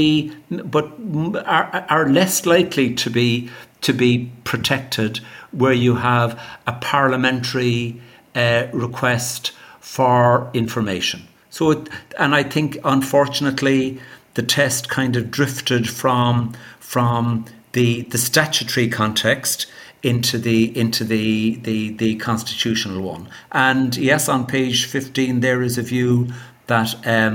are less likely to be protected where you have a parliamentary request for information. And I think, unfortunately, the test kind of drifted from the statutory context into the constitutional one. And yes, on page 15 there is a view that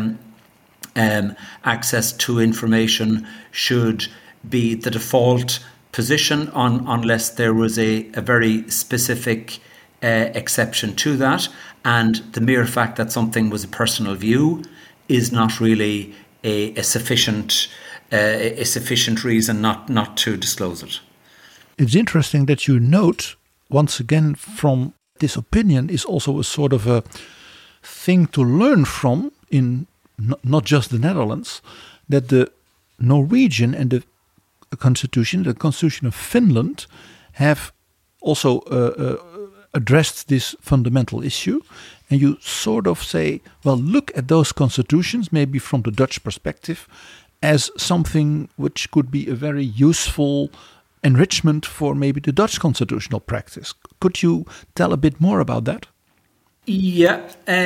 access to information should be the default position unless there was a very specific exception to that. And the mere fact that something was a personal view is not really a sufficient reason not to disclose it. It's interesting that you note, once again, from this opinion is also a sort of a thing to learn from in not just the Netherlands, that the Norwegian and the Constitution of Finland, have also addressed this fundamental issue. And you sort of say, well, look at those constitutions, maybe from the Dutch perspective, as something which could be a very useful enrichment for maybe the Dutch constitutional practice. Could you tell a bit more about that? Yeah,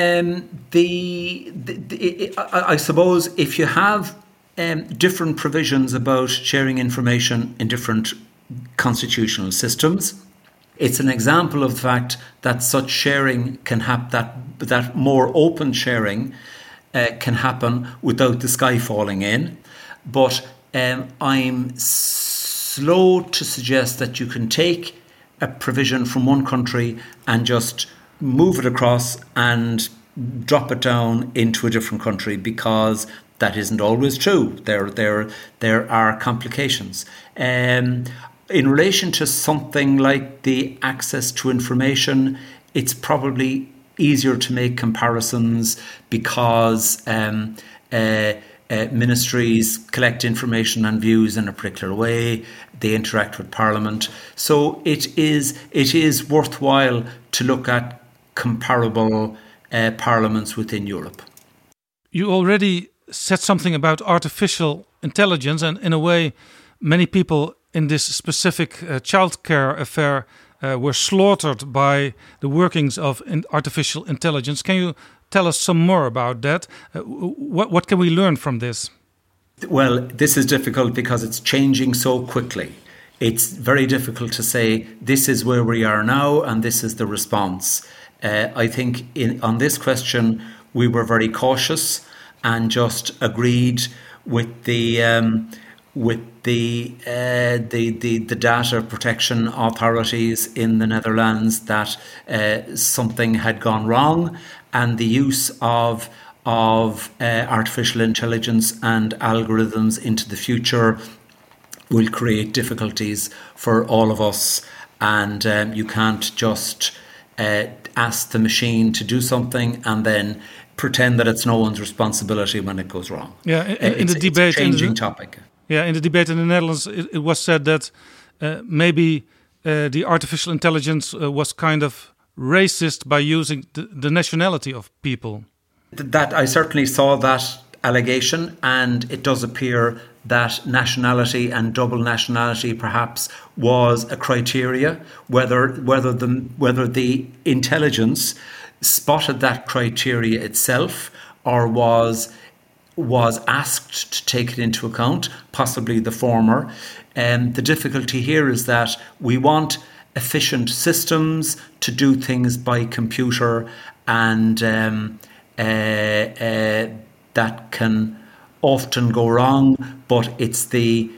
I suppose if you have different provisions about sharing information in different constitutional systems, it's an example of the fact that such sharing can happen, that more open sharing can happen without the sky falling in. But I'm slow to suggest that you can take a provision from one country and just move it across and drop it down into a different country, because that isn't always true. There are complications. In relation to something like the access to information, it's probably easier to make comparisons because ministries collect information and views in a particular way. They interact with Parliament. So it is worthwhile to look at comparable parliaments within Europe. You already said something about artificial intelligence, and in a way, many people in this specific childcare affair were slaughtered by the workings of artificial intelligence. Can you tell us some more about that? What can we learn from this? Well, this is difficult because it's changing so quickly. It's very difficult to say this is where we are now and this is the response. I think on this question we were very cautious and just agreed with the data protection authorities in the Netherlands that something had gone wrong, and the use of artificial intelligence and algorithms into the future will create difficulties for all of us. And you can't just ask the machine to do something and then pretend that it's no one's responsibility when it goes wrong. Yeah, in the debate, it's a changing topic. Yeah, in the debate in the Netherlands, it was said that maybe the artificial intelligence was kind of racist by using the nationality of people. That I certainly saw that allegation, and it does appear that nationality and double nationality perhaps was a criteria. Whether the intelligence spotted that criteria itself or was asked to take it into account, possibly the former. The difficulty here is that we want efficient systems to do things by computer, and that can often go wrong. But it's the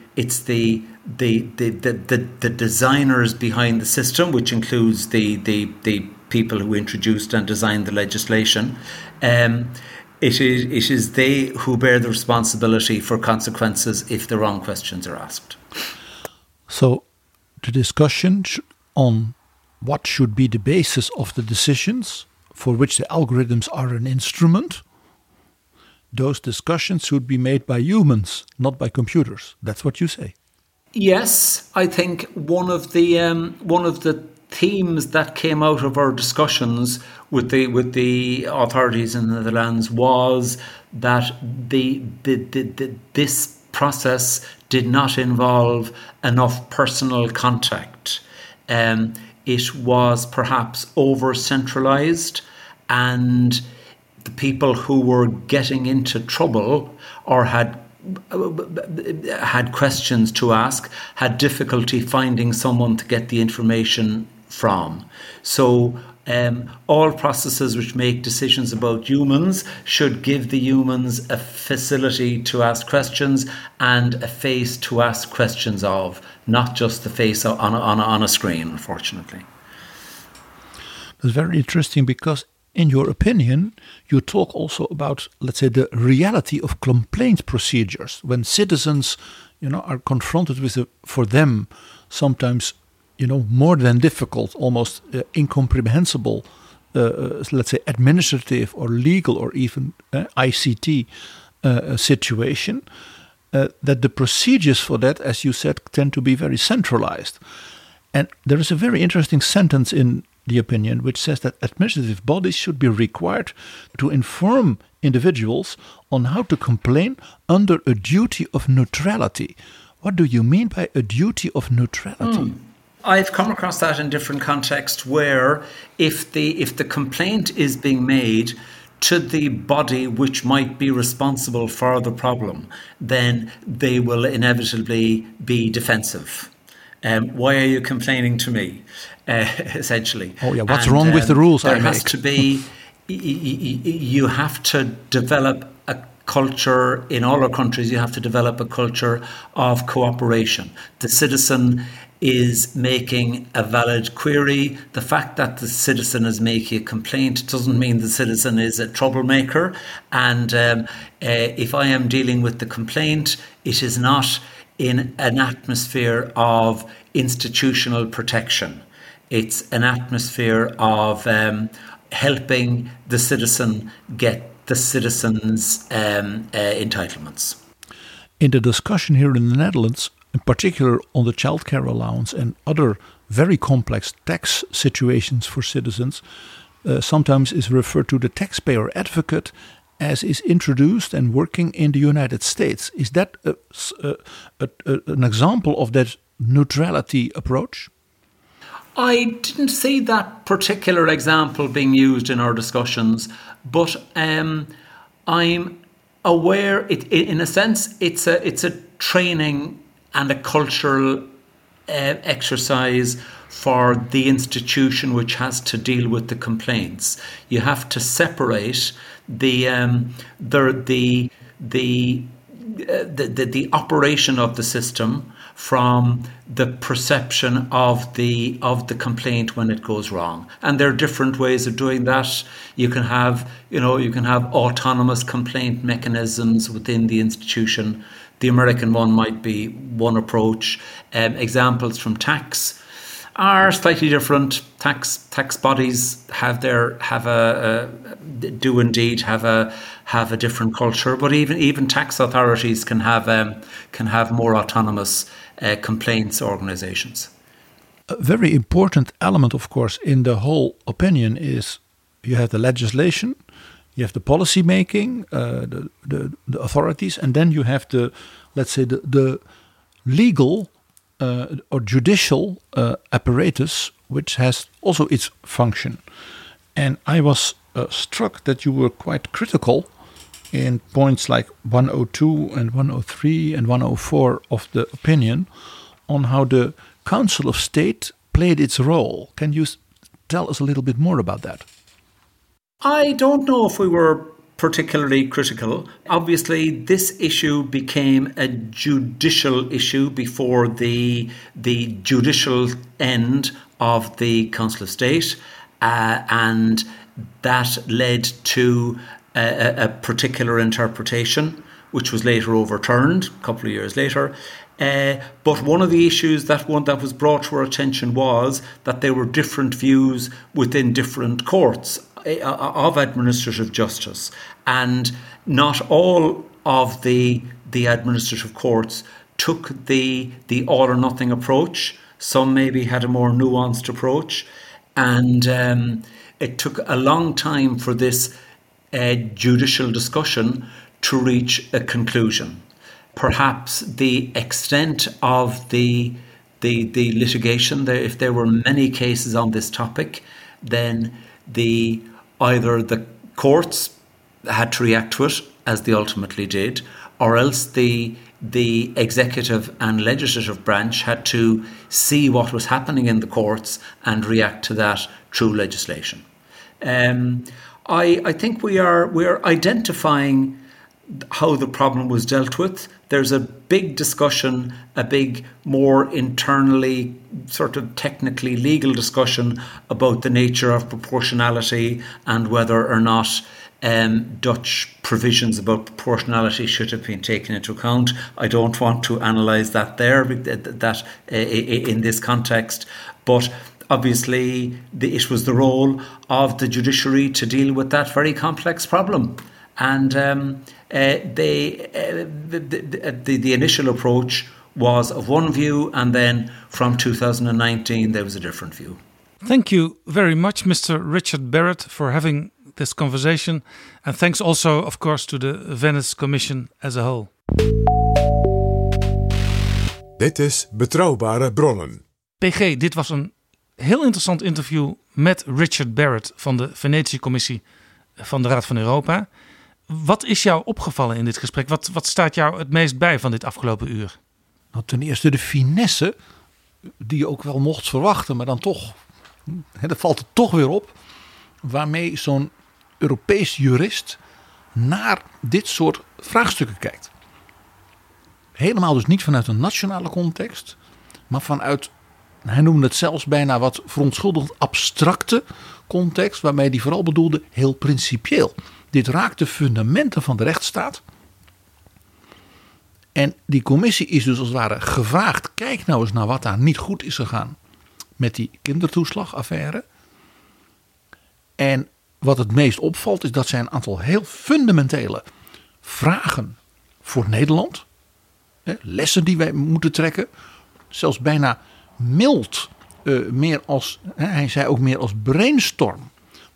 designers behind the system, which includes the people who introduced and designed the legislation. It is they who bear the responsibility for consequences if the wrong questions are asked. So the discussion on what should be the basis of the decisions for which the algorithms are an instrument, those discussions should be made by humans, not by computers. That's what you say. Yes, I think one of the themes that came out of our discussions with the authorities in the Netherlands was that this process did not involve enough personal contact. It was perhaps over-centralised, and the people who were getting into trouble or had questions to ask had difficulty finding someone to get the information from. So all processes which make decisions about humans should give the humans a facility to ask questions and a face to ask questions of, not just the face on a screen, unfortunately. That's very interesting, because in your opinion, you talk also about, let's say, the reality of complaint procedures when citizens, are confronted with for them sometimes, more than difficult, almost incomprehensible, let's say, administrative or legal or even ICT situation. That the procedures for that, as you said, tend to be very centralized. And there is a very interesting sentence in the opinion which says that administrative bodies should be required to inform individuals on how to complain under a duty of neutrality. What do you mean by a duty of neutrality? I've come across that in different contexts, where if the complaint is being made to the body which might be responsible for the problem, then they will inevitably be defensive. Why are you complaining to me? Essentially. Oh yeah, what's wrong with the rules I make? There has to be. You have to develop a culture in all our countries. You have to develop a culture of cooperation. The citizen is making a valid query. The fact that the citizen is making a complaint doesn't mean the citizen is a troublemaker. And if I am dealing with the complaint, it is not in an atmosphere of institutional protection. It's an atmosphere of helping the citizen get the citizen's entitlements. In the discussion here in the Netherlands, in particular on the childcare allowance and other very complex tax situations for citizens, sometimes is referred to the taxpayer advocate as is introduced and working in the United States. Is that an example of that neutrality approach? I didn't see that particular example being used in our discussions, but I'm aware. In a sense, it's a training and a cultural exercise for the institution which has to deal with the complaints. You have to separate the operation of the system from the perception of the complaint when it goes wrong. And there are different ways of doing that. You can have autonomous complaint mechanisms within the institution. The American one might be one approach. Examples from tax are slightly different. Tax bodies have a different culture, but even tax authorities can have more autonomous complaints organizations. A very important element, of course, in the whole opinion is you have the legislation, you have the policy making, the authorities, and then you have the legal or judicial apparatus, which has also its function. And I was struck that you were quite critical in points like 102 and 103 and 104 of the opinion on how the Council of State played its role. Can you tell us a little bit more about that? I don't know if we were particularly critical. Obviously, this issue became a judicial issue before the judicial end of the Council of State, and that led to a particular interpretation, which was later overturned a couple of years later. But one of the issues that was brought to our attention was that there were different views within different courts of administrative justice, and not all of the administrative courts took the all or nothing approach. Some maybe had a more nuanced approach, and it took a long time for this judicial discussion to reach a conclusion. Perhaps the extent of the litigation, if there were many cases on this topic, then either the courts had to react to it, as they ultimately did, or else the executive and legislative branch had to see what was happening in the courts and react to that through legislation. I think we are identifying how the problem was dealt with. There's a big discussion, a big, more internally, sort of technically legal discussion about the nature of proportionality and whether or not Dutch provisions about proportionality should have been taken into account. I don't want to analyse that in this context, but obviously it was the role of the judiciary to deal with that very complex problem. And the initial approach was of one view, and then from 2019 there was a different view. Thank you very much, Mr. Richard Barrett, for having this conversation. And thanks also, of course, to the Venice Commission as a whole. Dit is Betrouwbare Bronnen. PG, dit was een heel interessant interview met Richard Barrett van de Venetië-commissie van de Raad van Europa. Wat is jou opgevallen in dit gesprek? Wat staat jou het meest bij van dit afgelopen uur? Nou, ten eerste de finesse, die je ook wel mocht verwachten, maar dan toch, dat valt er toch weer op, waarmee zo'n Europees jurist naar dit soort vraagstukken kijkt. Helemaal dus niet vanuit een nationale context, maar vanuit, hij noemde het zelfs bijna wat verontschuldigend abstracte context, waarmee hij vooral bedoelde heel principieel. Dit raakt de fundamenten van de rechtsstaat. En die commissie is dus als het ware gevraagd, kijk nou eens naar wat daar niet goed is gegaan met die kindertoeslagaffaire. En wat het meest opvalt is dat zij een aantal heel fundamentele vragen voor Nederland, lessen die wij moeten trekken, zelfs bijna mild, meer als, hij zei ook meer als brainstorm,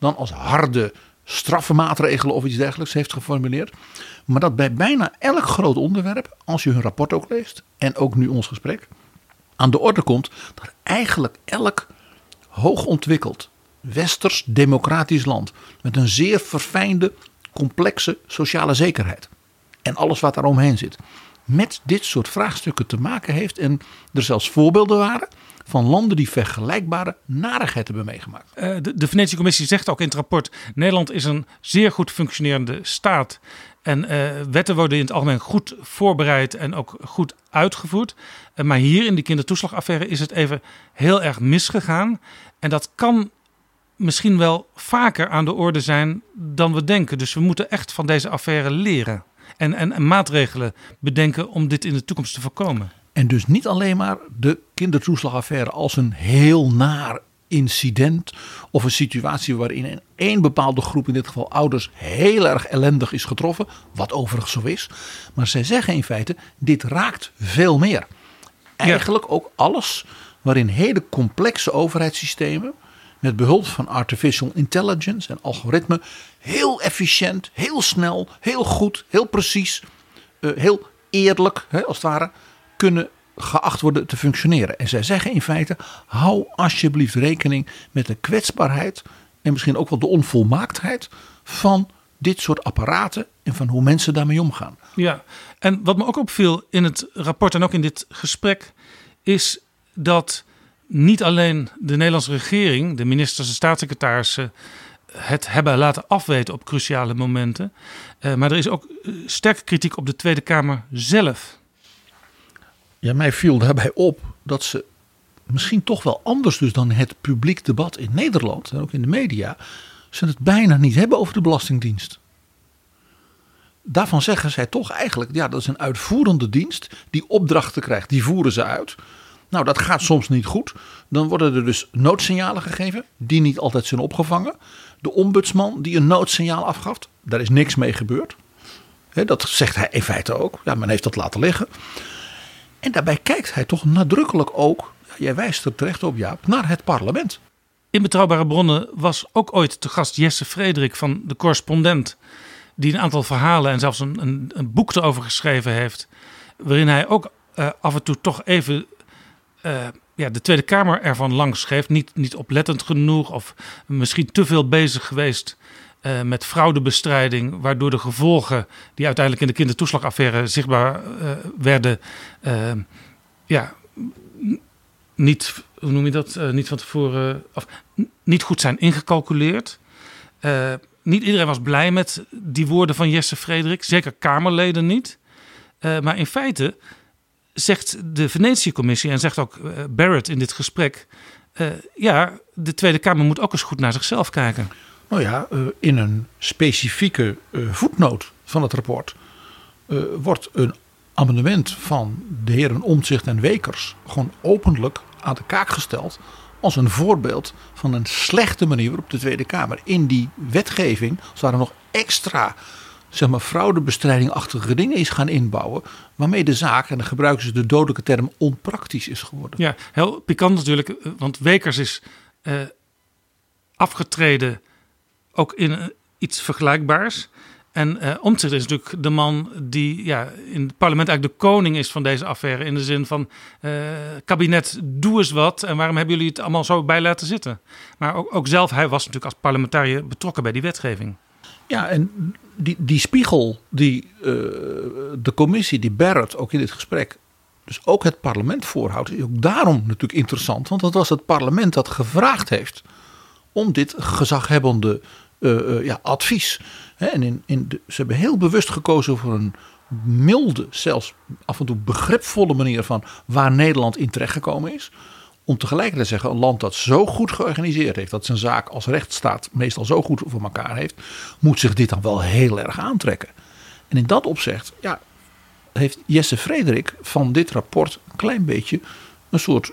dan als harde straffenmaatregelen of iets dergelijks heeft geformuleerd. Maar dat bij bijna elk groot onderwerp, als je hun rapport ook leest en ook nu ons gesprek, aan de orde komt dat eigenlijk elk hoogontwikkeld westers democratisch land met een zeer verfijnde, complexe sociale zekerheid en alles wat daaromheen zit, met dit soort vraagstukken te maken heeft en er zelfs voorbeelden waren van landen die vergelijkbare narigheid hebben meegemaakt. De Venetië-commissie zegt ook in het rapport, Nederland is een zeer goed functionerende staat. En wetten worden in het algemeen goed voorbereid en ook goed uitgevoerd. Maar hier in die kindertoeslagaffaire is het even heel erg misgegaan. En dat kan misschien wel vaker aan de orde zijn dan we denken. Dus we moeten echt van deze affaire leren. En maatregelen bedenken om dit in de toekomst te voorkomen. En dus niet alleen maar de kindertoeslagaffaire als een heel naar incident of een situatie waarin één bepaalde groep, in dit geval ouders, heel erg ellendig is getroffen, wat overigens zo is. Maar zij zeggen in feite, dit raakt veel meer. Eigenlijk ook alles waarin hele complexe overheidssystemen met behulp van artificial intelligence en algoritme heel efficiënt, heel snel, heel goed, heel precies, heel eerlijk, als het ware, kunnen geacht worden te functioneren. En zij zeggen in feite, hou alsjeblieft rekening met de kwetsbaarheid en misschien ook wel de onvolmaaktheid van dit soort apparaten en van hoe mensen daarmee omgaan. Ja, en wat me ook opviel in het rapport en ook in dit gesprek is dat niet alleen de Nederlandse regering, de ministers en staatssecretarissen het hebben laten afweten op cruciale momenten. Maar er is ook sterke kritiek op de Tweede Kamer zelf. Ja, mij viel daarbij op dat ze misschien toch wel anders dus dan het publiek debat in Nederland en ook in de media, ze het bijna niet hebben over de Belastingdienst. Daarvan zeggen zij toch eigenlijk, ja, dat is een uitvoerende dienst die opdrachten krijgt, die voeren ze uit. Nou, dat gaat soms niet goed. Dan worden er dus noodsignalen gegeven die niet altijd zijn opgevangen. De ombudsman die een noodsignaal afgaf, daar is niks mee gebeurd. Dat zegt hij in feite ook. Ja, men heeft dat laten liggen. En daarbij kijkt hij toch nadrukkelijk ook, jij wijst er terecht op Jaap, naar het parlement. In Betrouwbare Bronnen was ook ooit te gast Jesse Frederik van De Correspondent, die een aantal verhalen en zelfs een boek erover geschreven heeft, waarin hij ook af en toe toch even de Tweede Kamer ervan langs geeft. Niet oplettend genoeg of misschien te veel bezig geweest met fraudebestrijding, waardoor de gevolgen die uiteindelijk in de kindertoeslagaffaire zichtbaar werden, niet, hoe noem je dat, niet van tevoren, of niet goed zijn ingecalculeerd. Niet iedereen was blij met die woorden van Jesse Frederik, zeker Kamerleden niet. Maar in feite zegt de Venetië-commissie en zegt ook Barrett in dit gesprek, de Tweede Kamer moet ook eens goed naar zichzelf kijken. Nou ja, in een specifieke voetnoot van het rapport wordt een amendement van de heren Omtzigt en Wekers gewoon openlijk aan de kaak gesteld als een voorbeeld van een slechte manier waarop de Tweede Kamer in die wetgeving, als er nog extra fraudebestrijdingachtige dingen is gaan inbouwen, waarmee de zaak, en dan gebruiken ze de dodelijke term, onpraktisch is geworden. Ja, heel pikant natuurlijk, want Wekers is afgetreden ook in iets vergelijkbaars. En Omtzigt is natuurlijk de man die in het parlement eigenlijk de koning is van deze affaire. In de zin van, kabinet, doe eens wat. En waarom hebben jullie het allemaal zo bij laten zitten? Maar ook zelf, hij was natuurlijk als parlementariër betrokken bij die wetgeving. Ja, en die spiegel die de commissie, die Barrett ook in dit gesprek, dus ook het parlement voorhoudt, is ook daarom natuurlijk interessant. Want dat was het parlement dat gevraagd heeft om dit gezaghebbende advies. En ze hebben heel bewust gekozen voor een milde, zelfs af en toe begripvolle manier van waar Nederland in terechtgekomen is. Om tegelijkertijd te zeggen, een land dat zo goed georganiseerd heeft, dat zijn zaak als rechtsstaat meestal zo goed voor elkaar heeft, moet zich dit dan wel heel erg aantrekken. En in dat opzicht heeft Jesse Frederik van dit rapport een klein beetje een soort,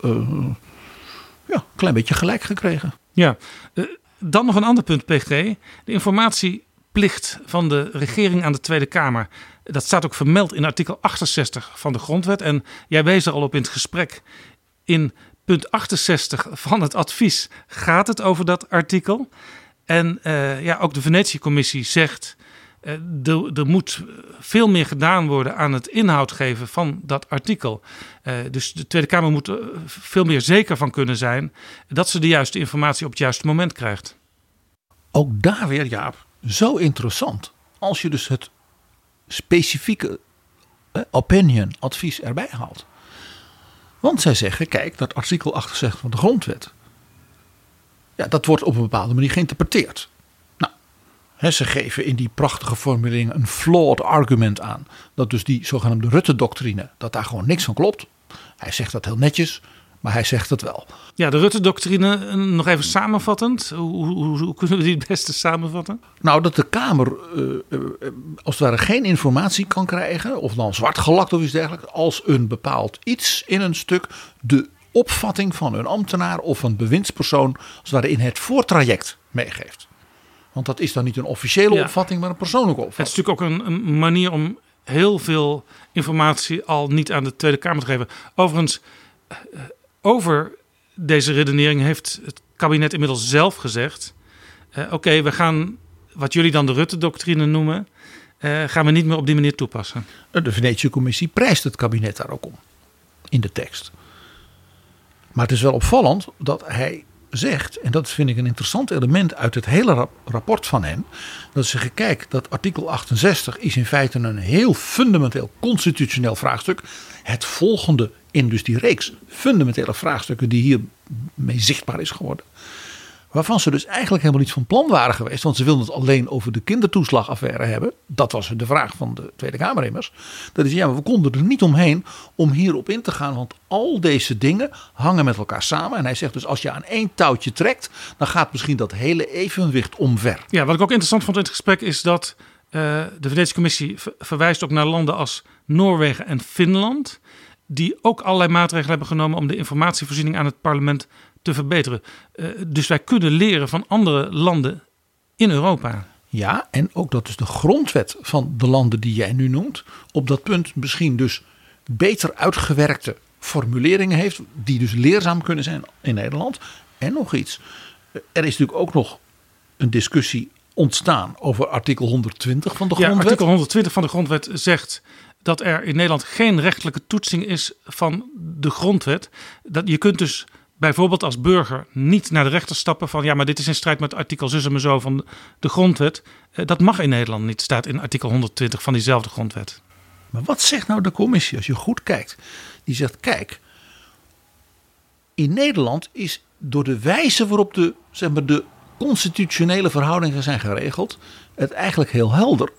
klein beetje gelijk gekregen. Ja, dan nog een ander punt, PG. De informatieplicht van de regering aan de Tweede Kamer. Dat staat ook vermeld in artikel 68 van de Grondwet. En jij wees er al op in het gesprek. In punt 68 van het advies gaat het over dat artikel. En ook de Venetië-commissie zegt, er moet veel meer gedaan worden aan het inhoud geven van dat artikel. Dus de Tweede Kamer moet er veel meer zeker van kunnen zijn dat ze de juiste informatie op het juiste moment krijgt. Ook daar weer, Jaap, zo interessant. Als je dus het specifieke opinion, advies erbij haalt. Want zij zeggen, kijk, dat artikel 68 van de grondwet, ja, dat wordt op een bepaalde manier geïnterpreteerd. Nou, ze geven in die prachtige formulering een flawed argument aan. Dat dus die zogenaamde Rutte-doctrine, dat daar gewoon niks van klopt. Hij zegt dat heel netjes, maar hij zegt het wel. Ja, de Rutte-doctrine, nog even samenvattend. Hoe kunnen we die het beste samenvatten? Nou, dat de Kamer als het ware geen informatie kan krijgen, of dan zwart gelakt of iets dergelijks, als een bepaald iets in een stuk de opvatting van een ambtenaar of een bewindspersoon als het ware in het voortraject meegeeft. Want dat is dan niet een officiële opvatting, maar een persoonlijke opvatting. Het is natuurlijk ook een manier om heel veel informatie al niet aan de Tweede Kamer te geven. Overigens, over deze redenering heeft het kabinet inmiddels zelf gezegd, oké, we gaan wat jullie dan de Rutte-doctrine noemen, gaan we niet meer op die manier toepassen. De Venetië-commissie prijst het kabinet daar ook om in de tekst. Maar het is wel opvallend dat hij zegt, en dat vind ik een interessant element uit het hele rapport van hen, dat ze zeggen, kijk, dat artikel 68 is in feite een heel fundamenteel constitutioneel vraagstuk. Het volgende in dus die reeks fundamentele vraagstukken die hiermee zichtbaar is geworden. Waarvan ze dus eigenlijk helemaal niet van plan waren geweest. Want ze wilden het alleen over de kindertoeslagaffaire hebben. Dat was de vraag van de Tweede Kamer immers. Dat is, ja, maar we konden er niet omheen om hierop in te gaan. Want al deze dingen hangen met elkaar samen. En hij zegt dus, als je aan één touwtje trekt, dan gaat misschien dat hele evenwicht omver. Ja, wat ik ook interessant vond in het gesprek is dat de Venetië-commissie verwijst ook naar landen als Noorwegen en Finland, die ook allerlei maatregelen hebben genomen om de informatievoorziening aan het parlement te verbeteren. Dus wij kunnen leren van andere landen in Europa. Ja, en ook dat dus de grondwet van de landen die jij nu noemt op dat punt misschien dus beter uitgewerkte formuleringen heeft, die dus leerzaam kunnen zijn in Nederland. En nog iets, er is natuurlijk ook nog een discussie ontstaan over artikel 120 van de grondwet. Ja, artikel 120 van de grondwet zegt dat er in Nederland geen rechtelijke toetsing is van de grondwet. Dat je kunt dus bijvoorbeeld als burger niet naar de rechter stappen van, ja, maar dit is in strijd met artikel zus en zo van de grondwet. Dat mag in Nederland niet, staat in artikel 120 van diezelfde grondwet. Maar wat zegt nou de commissie als je goed kijkt? Die zegt, kijk, in Nederland is door de wijze waarop de constitutionele verhoudingen zijn geregeld, het eigenlijk heel helder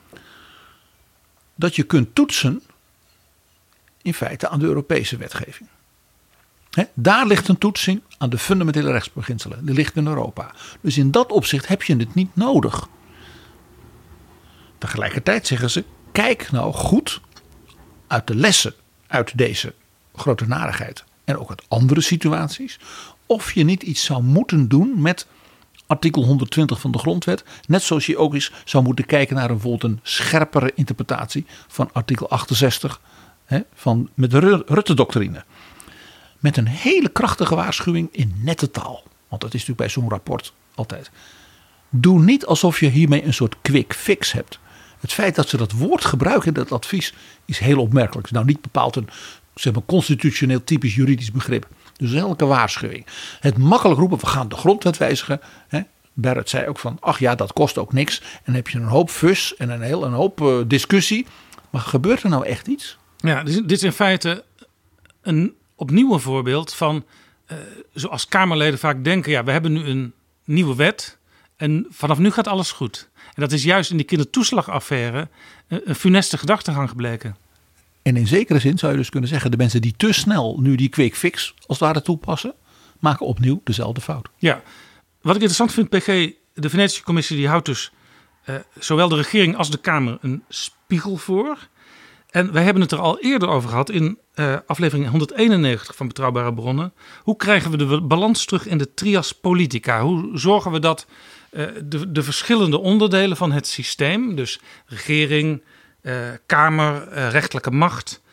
dat je kunt toetsen in feite aan de Europese wetgeving. Daar ligt een toetsing aan de fundamentele rechtsbeginselen. Die ligt in Europa. Dus in dat opzicht heb je het niet nodig. Tegelijkertijd zeggen ze, kijk nou goed uit de lessen uit deze grote narigheid en ook uit andere situaties, of je niet iets zou moeten doen met artikel 120 van de grondwet. Net zoals je ook eens zou moeten kijken naar bijvoorbeeld een scherpere interpretatie van artikel 68 met de Rutte-doctrine. Met een hele krachtige waarschuwing in nette taal. Want dat is natuurlijk bij zo'n rapport altijd. Doe niet alsof je hiermee een soort quick fix hebt. Het feit dat ze dat woord gebruiken in dat advies is heel opmerkelijk. Het is nou niet bepaald een constitutioneel typisch juridisch begrip. Dus elke waarschuwing. Het makkelijk roepen, we gaan de grondwet wijzigen. Barrett zei ook van, ach ja, dat kost ook niks. En dan heb je een hoop fus en een hoop discussie. Maar gebeurt er nou echt iets? Ja, dit is in feite een opnieuw een voorbeeld van, zoals Kamerleden vaak denken, ja, we hebben nu een nieuwe wet en vanaf nu gaat alles goed. En dat is juist in die kindertoeslagaffaire een funeste gedachtegang gebleken. En in zekere zin zou je dus kunnen zeggen, de mensen die te snel nu die quick fix als het ware toepassen, maken opnieuw dezelfde fout. Ja, wat ik interessant vind, PG, de Venetië-commissie die houdt dus zowel de regering als de Kamer een spiegel voor. En wij hebben het er al eerder over gehad in aflevering 191 van Betrouwbare Bronnen. Hoe krijgen we de balans terug in de trias politica? Hoe zorgen we dat de verschillende onderdelen van het systeem, dus regering, Kamer, rechterlijke macht,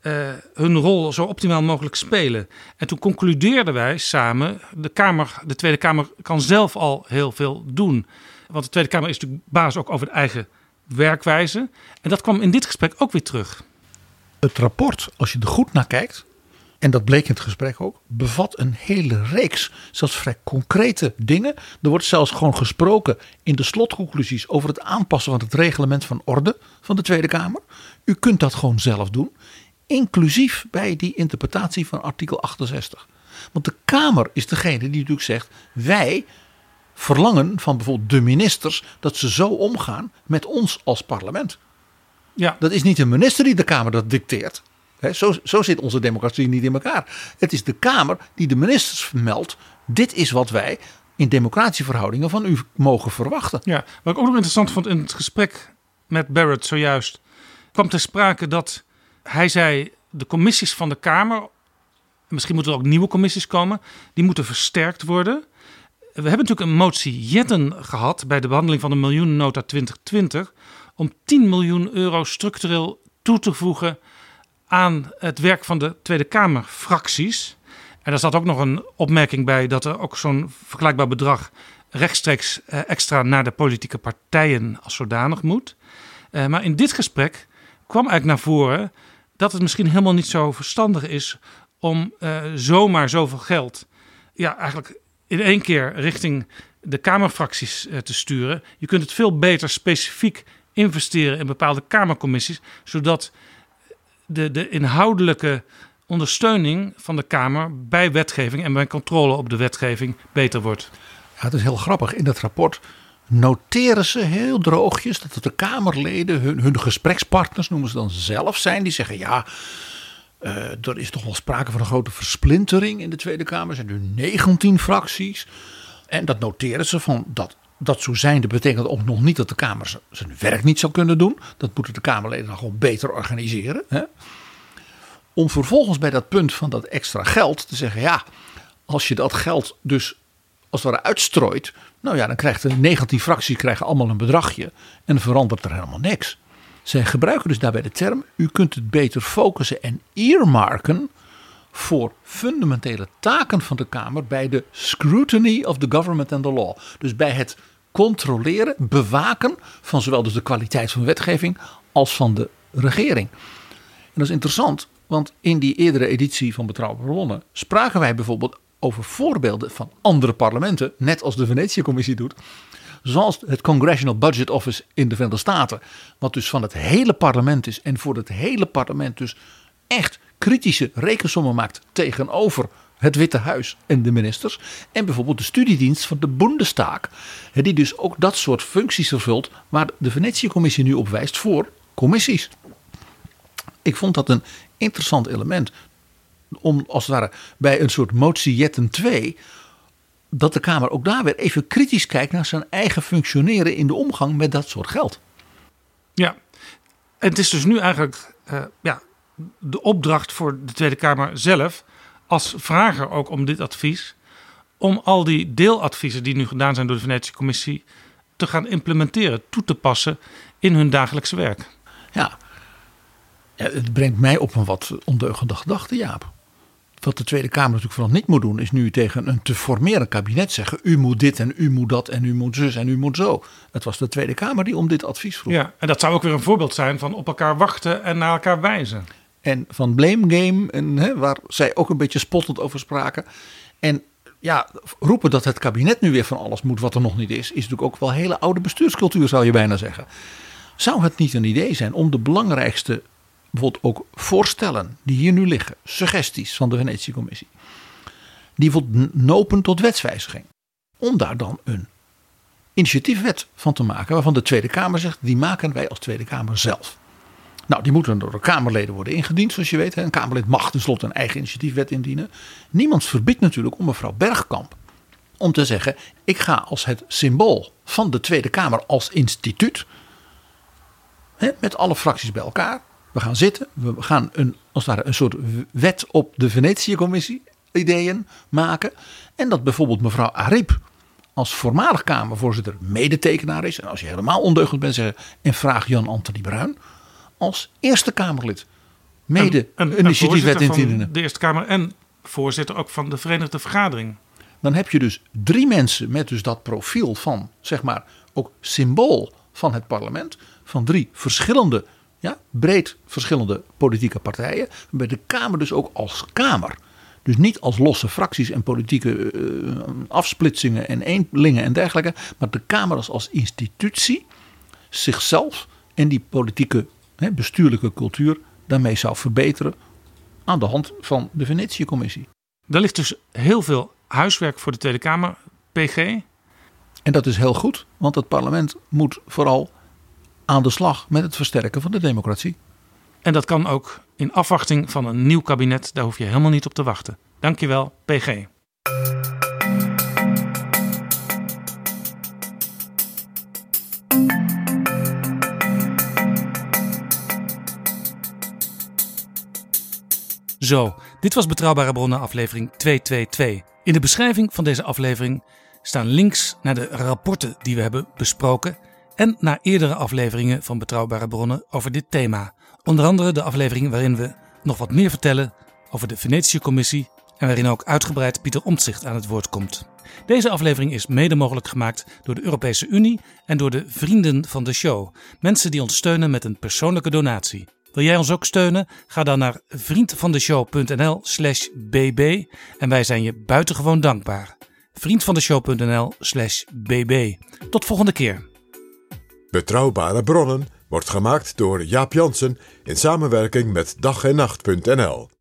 hun rol zo optimaal mogelijk spelen. En toen concludeerden wij samen, de Tweede Kamer kan zelf al heel veel doen. Want de Tweede Kamer is natuurlijk baas ook over de eigen werkwijze. En dat kwam in dit gesprek ook weer terug. Het rapport, als je er goed naar kijkt, en dat bleek in het gesprek ook, bevat een hele reeks, zelfs vrij concrete dingen. Er wordt zelfs gewoon gesproken in de slotconclusies over het aanpassen van het reglement van orde van de Tweede Kamer. U kunt dat gewoon zelf doen, inclusief bij die interpretatie van artikel 68. Want de Kamer is degene die natuurlijk zegt, wij verlangen van bijvoorbeeld de ministers dat ze zo omgaan met ons als parlement. Ja. Dat is niet de minister die de Kamer dat dicteert. Zo zit onze democratie niet in elkaar. Het is de Kamer die de ministers vermeldt. Dit is wat wij in democratische verhoudingen van u mogen verwachten. Ja, wat ik ook nog interessant vond in het gesprek met Barrett zojuist, kwam ter sprake dat hij zei, de commissies van de Kamer, misschien moeten er ook nieuwe commissies komen, die moeten versterkt worden. We hebben natuurlijk een motie Jetten gehad bij de behandeling van de miljoenennota 2020 om 10 miljoen euro structureel toe te voegen aan het werk van de Tweede Kamerfracties. En daar zat ook nog een opmerking bij dat er ook zo'n vergelijkbaar bedrag rechtstreeks extra naar de politieke partijen als zodanig moet. Maar in dit gesprek kwam eigenlijk naar voren dat het misschien helemaal niet zo verstandig is om zomaar zoveel geld eigenlijk in één keer richting de Kamerfracties te sturen. Je kunt het veel beter specifiek investeren in bepaalde Kamercommissies, zodat de inhoudelijke ondersteuning van de Kamer bij wetgeving en bij controle op de wetgeving beter wordt. Ja, het is heel grappig. In dat rapport noteren ze heel droogjes dat het de Kamerleden, hun gesprekspartners noemen ze dan zelf zijn. Die zeggen er is toch wel sprake van een grote versplintering in de Tweede Kamer. Er zijn nu 19 fracties. En dat noteren ze van dat zo zijnde betekent ook nog niet dat de Kamer zijn werk niet zou kunnen doen. Dat moeten de Kamerleden dan gewoon beter organiseren. Hè? Om vervolgens bij dat punt van dat extra geld te zeggen, als je dat geld dus als het ware uitstrooit, dan krijgt de 19 fracties krijgen allemaal een bedragje en dan verandert er helemaal niks. Zij gebruiken dus daarbij de term, u kunt het beter focussen en earmarken voor fundamentele taken van de Kamer bij de scrutiny of the government and the law. Dus bij het controleren, bewaken van zowel dus de kwaliteit van de wetgeving als van de regering. En dat is interessant, want in die eerdere editie van Betrouwbare Bronnen spraken wij bijvoorbeeld over voorbeelden van andere parlementen, net als de Venetië-commissie doet. Zoals het Congressional Budget Office in de Verenigde Staten, wat dus van het hele parlement is en voor het hele parlement dus echt kritische rekensommen maakt tegenover het Witte Huis en de ministers. En bijvoorbeeld de studiedienst van de Bundestag, die dus ook dat soort functies vervult waar de Venetië-commissie nu op wijst voor commissies. Ik vond dat een interessant element om als het ware bij een soort motie Jetten 2 dat de Kamer ook daar weer even kritisch kijkt naar zijn eigen functioneren in de omgang met dat soort geld. Ja, het is dus nu eigenlijk de opdracht voor de Tweede Kamer zelf, als vrager ook om dit advies, om al die deeladviezen die nu gedaan zijn door de Venetië-commissie te gaan implementeren, toe te passen in hun dagelijkse werk. Ja, het brengt mij op een wat ondeugende gedachte, Jaap. Wat de Tweede Kamer natuurlijk vooral niet moet doen, is nu tegen een te formeren kabinet zeggen, u moet dit en u moet dat en u moet zus en u moet zo. Het was de Tweede Kamer die om dit advies vroeg. Ja, en dat zou ook weer een voorbeeld zijn van op elkaar wachten en naar elkaar wijzen. En van blame game, en, waar zij ook een beetje spottend over spraken. En roepen dat het kabinet nu weer van alles moet wat er nog niet is natuurlijk ook wel hele oude bestuurscultuur, zou je bijna zeggen. Zou het niet een idee zijn om de belangrijkste bijvoorbeeld ook voorstellen die hier nu liggen, suggesties van de Venetië-commissie, die bijvoorbeeld nopen tot wetswijziging, om daar dan een initiatiefwet van te maken waarvan de Tweede Kamer zegt, die maken wij als Tweede Kamer zelf. Nou, die moeten door de Kamerleden worden ingediend, zoals je weet. Een Kamerlid mag tenslotte een eigen initiatiefwet indienen. Niemand verbiedt natuurlijk om mevrouw Bergkamp om te zeggen, ik ga als het symbool van de Tweede Kamer als instituut, met alle fracties bij elkaar, we gaan zitten, we gaan als het ware een soort wet op de Venetië-commissie ideeën maken. En dat bijvoorbeeld mevrouw Ariep als voormalig Kamervoorzitter medetekenaar is. En als je helemaal ondeugend bent, zeggen en vraag Jan Anthony Bruin als Eerste Kamerlid mede een initiatiefwet indienen. Van de Eerste Kamer en voorzitter ook van de Verenigde Vergadering. Dan heb je dus 3 mensen met dus dat profiel van, zeg maar, ook symbool van het parlement. Van 3 verschillende, breed verschillende politieke partijen. Bij de Kamer dus ook als Kamer. Dus niet als losse fracties en politieke afsplitsingen en eenlingen en dergelijke. Maar de Kamer als institutie zichzelf en die politieke bestuurlijke cultuur daarmee zou verbeteren aan de hand van de Venetië-commissie. Er ligt dus heel veel huiswerk voor de Tweede Kamer, PG. En dat is heel goed, want het parlement moet vooral aan de slag met het versterken van de democratie. En dat kan ook in afwachting van een nieuw kabinet. Daar hoef je helemaal niet op te wachten. Dankjewel, PG. Zo, dit was Betrouwbare Bronnen aflevering 222. In de beschrijving van deze aflevering staan links naar de rapporten die we hebben besproken en naar eerdere afleveringen van Betrouwbare Bronnen over dit thema. Onder andere de aflevering waarin we nog wat meer vertellen over de Venetië-commissie en waarin ook uitgebreid Pieter Omtzigt aan het woord komt. Deze aflevering is mede mogelijk gemaakt door de Europese Unie en door de vrienden van de show. Mensen die ons steunen met een persoonlijke donatie. Wil jij ons ook steunen? Ga dan naar vriendvandeshow.nl/bb en wij zijn je buitengewoon dankbaar. vriendvandeshow.nl/bb. Tot volgende keer. Betrouwbare Bronnen wordt gemaakt door Jaap Jansen in samenwerking met dag-en-nacht.nl.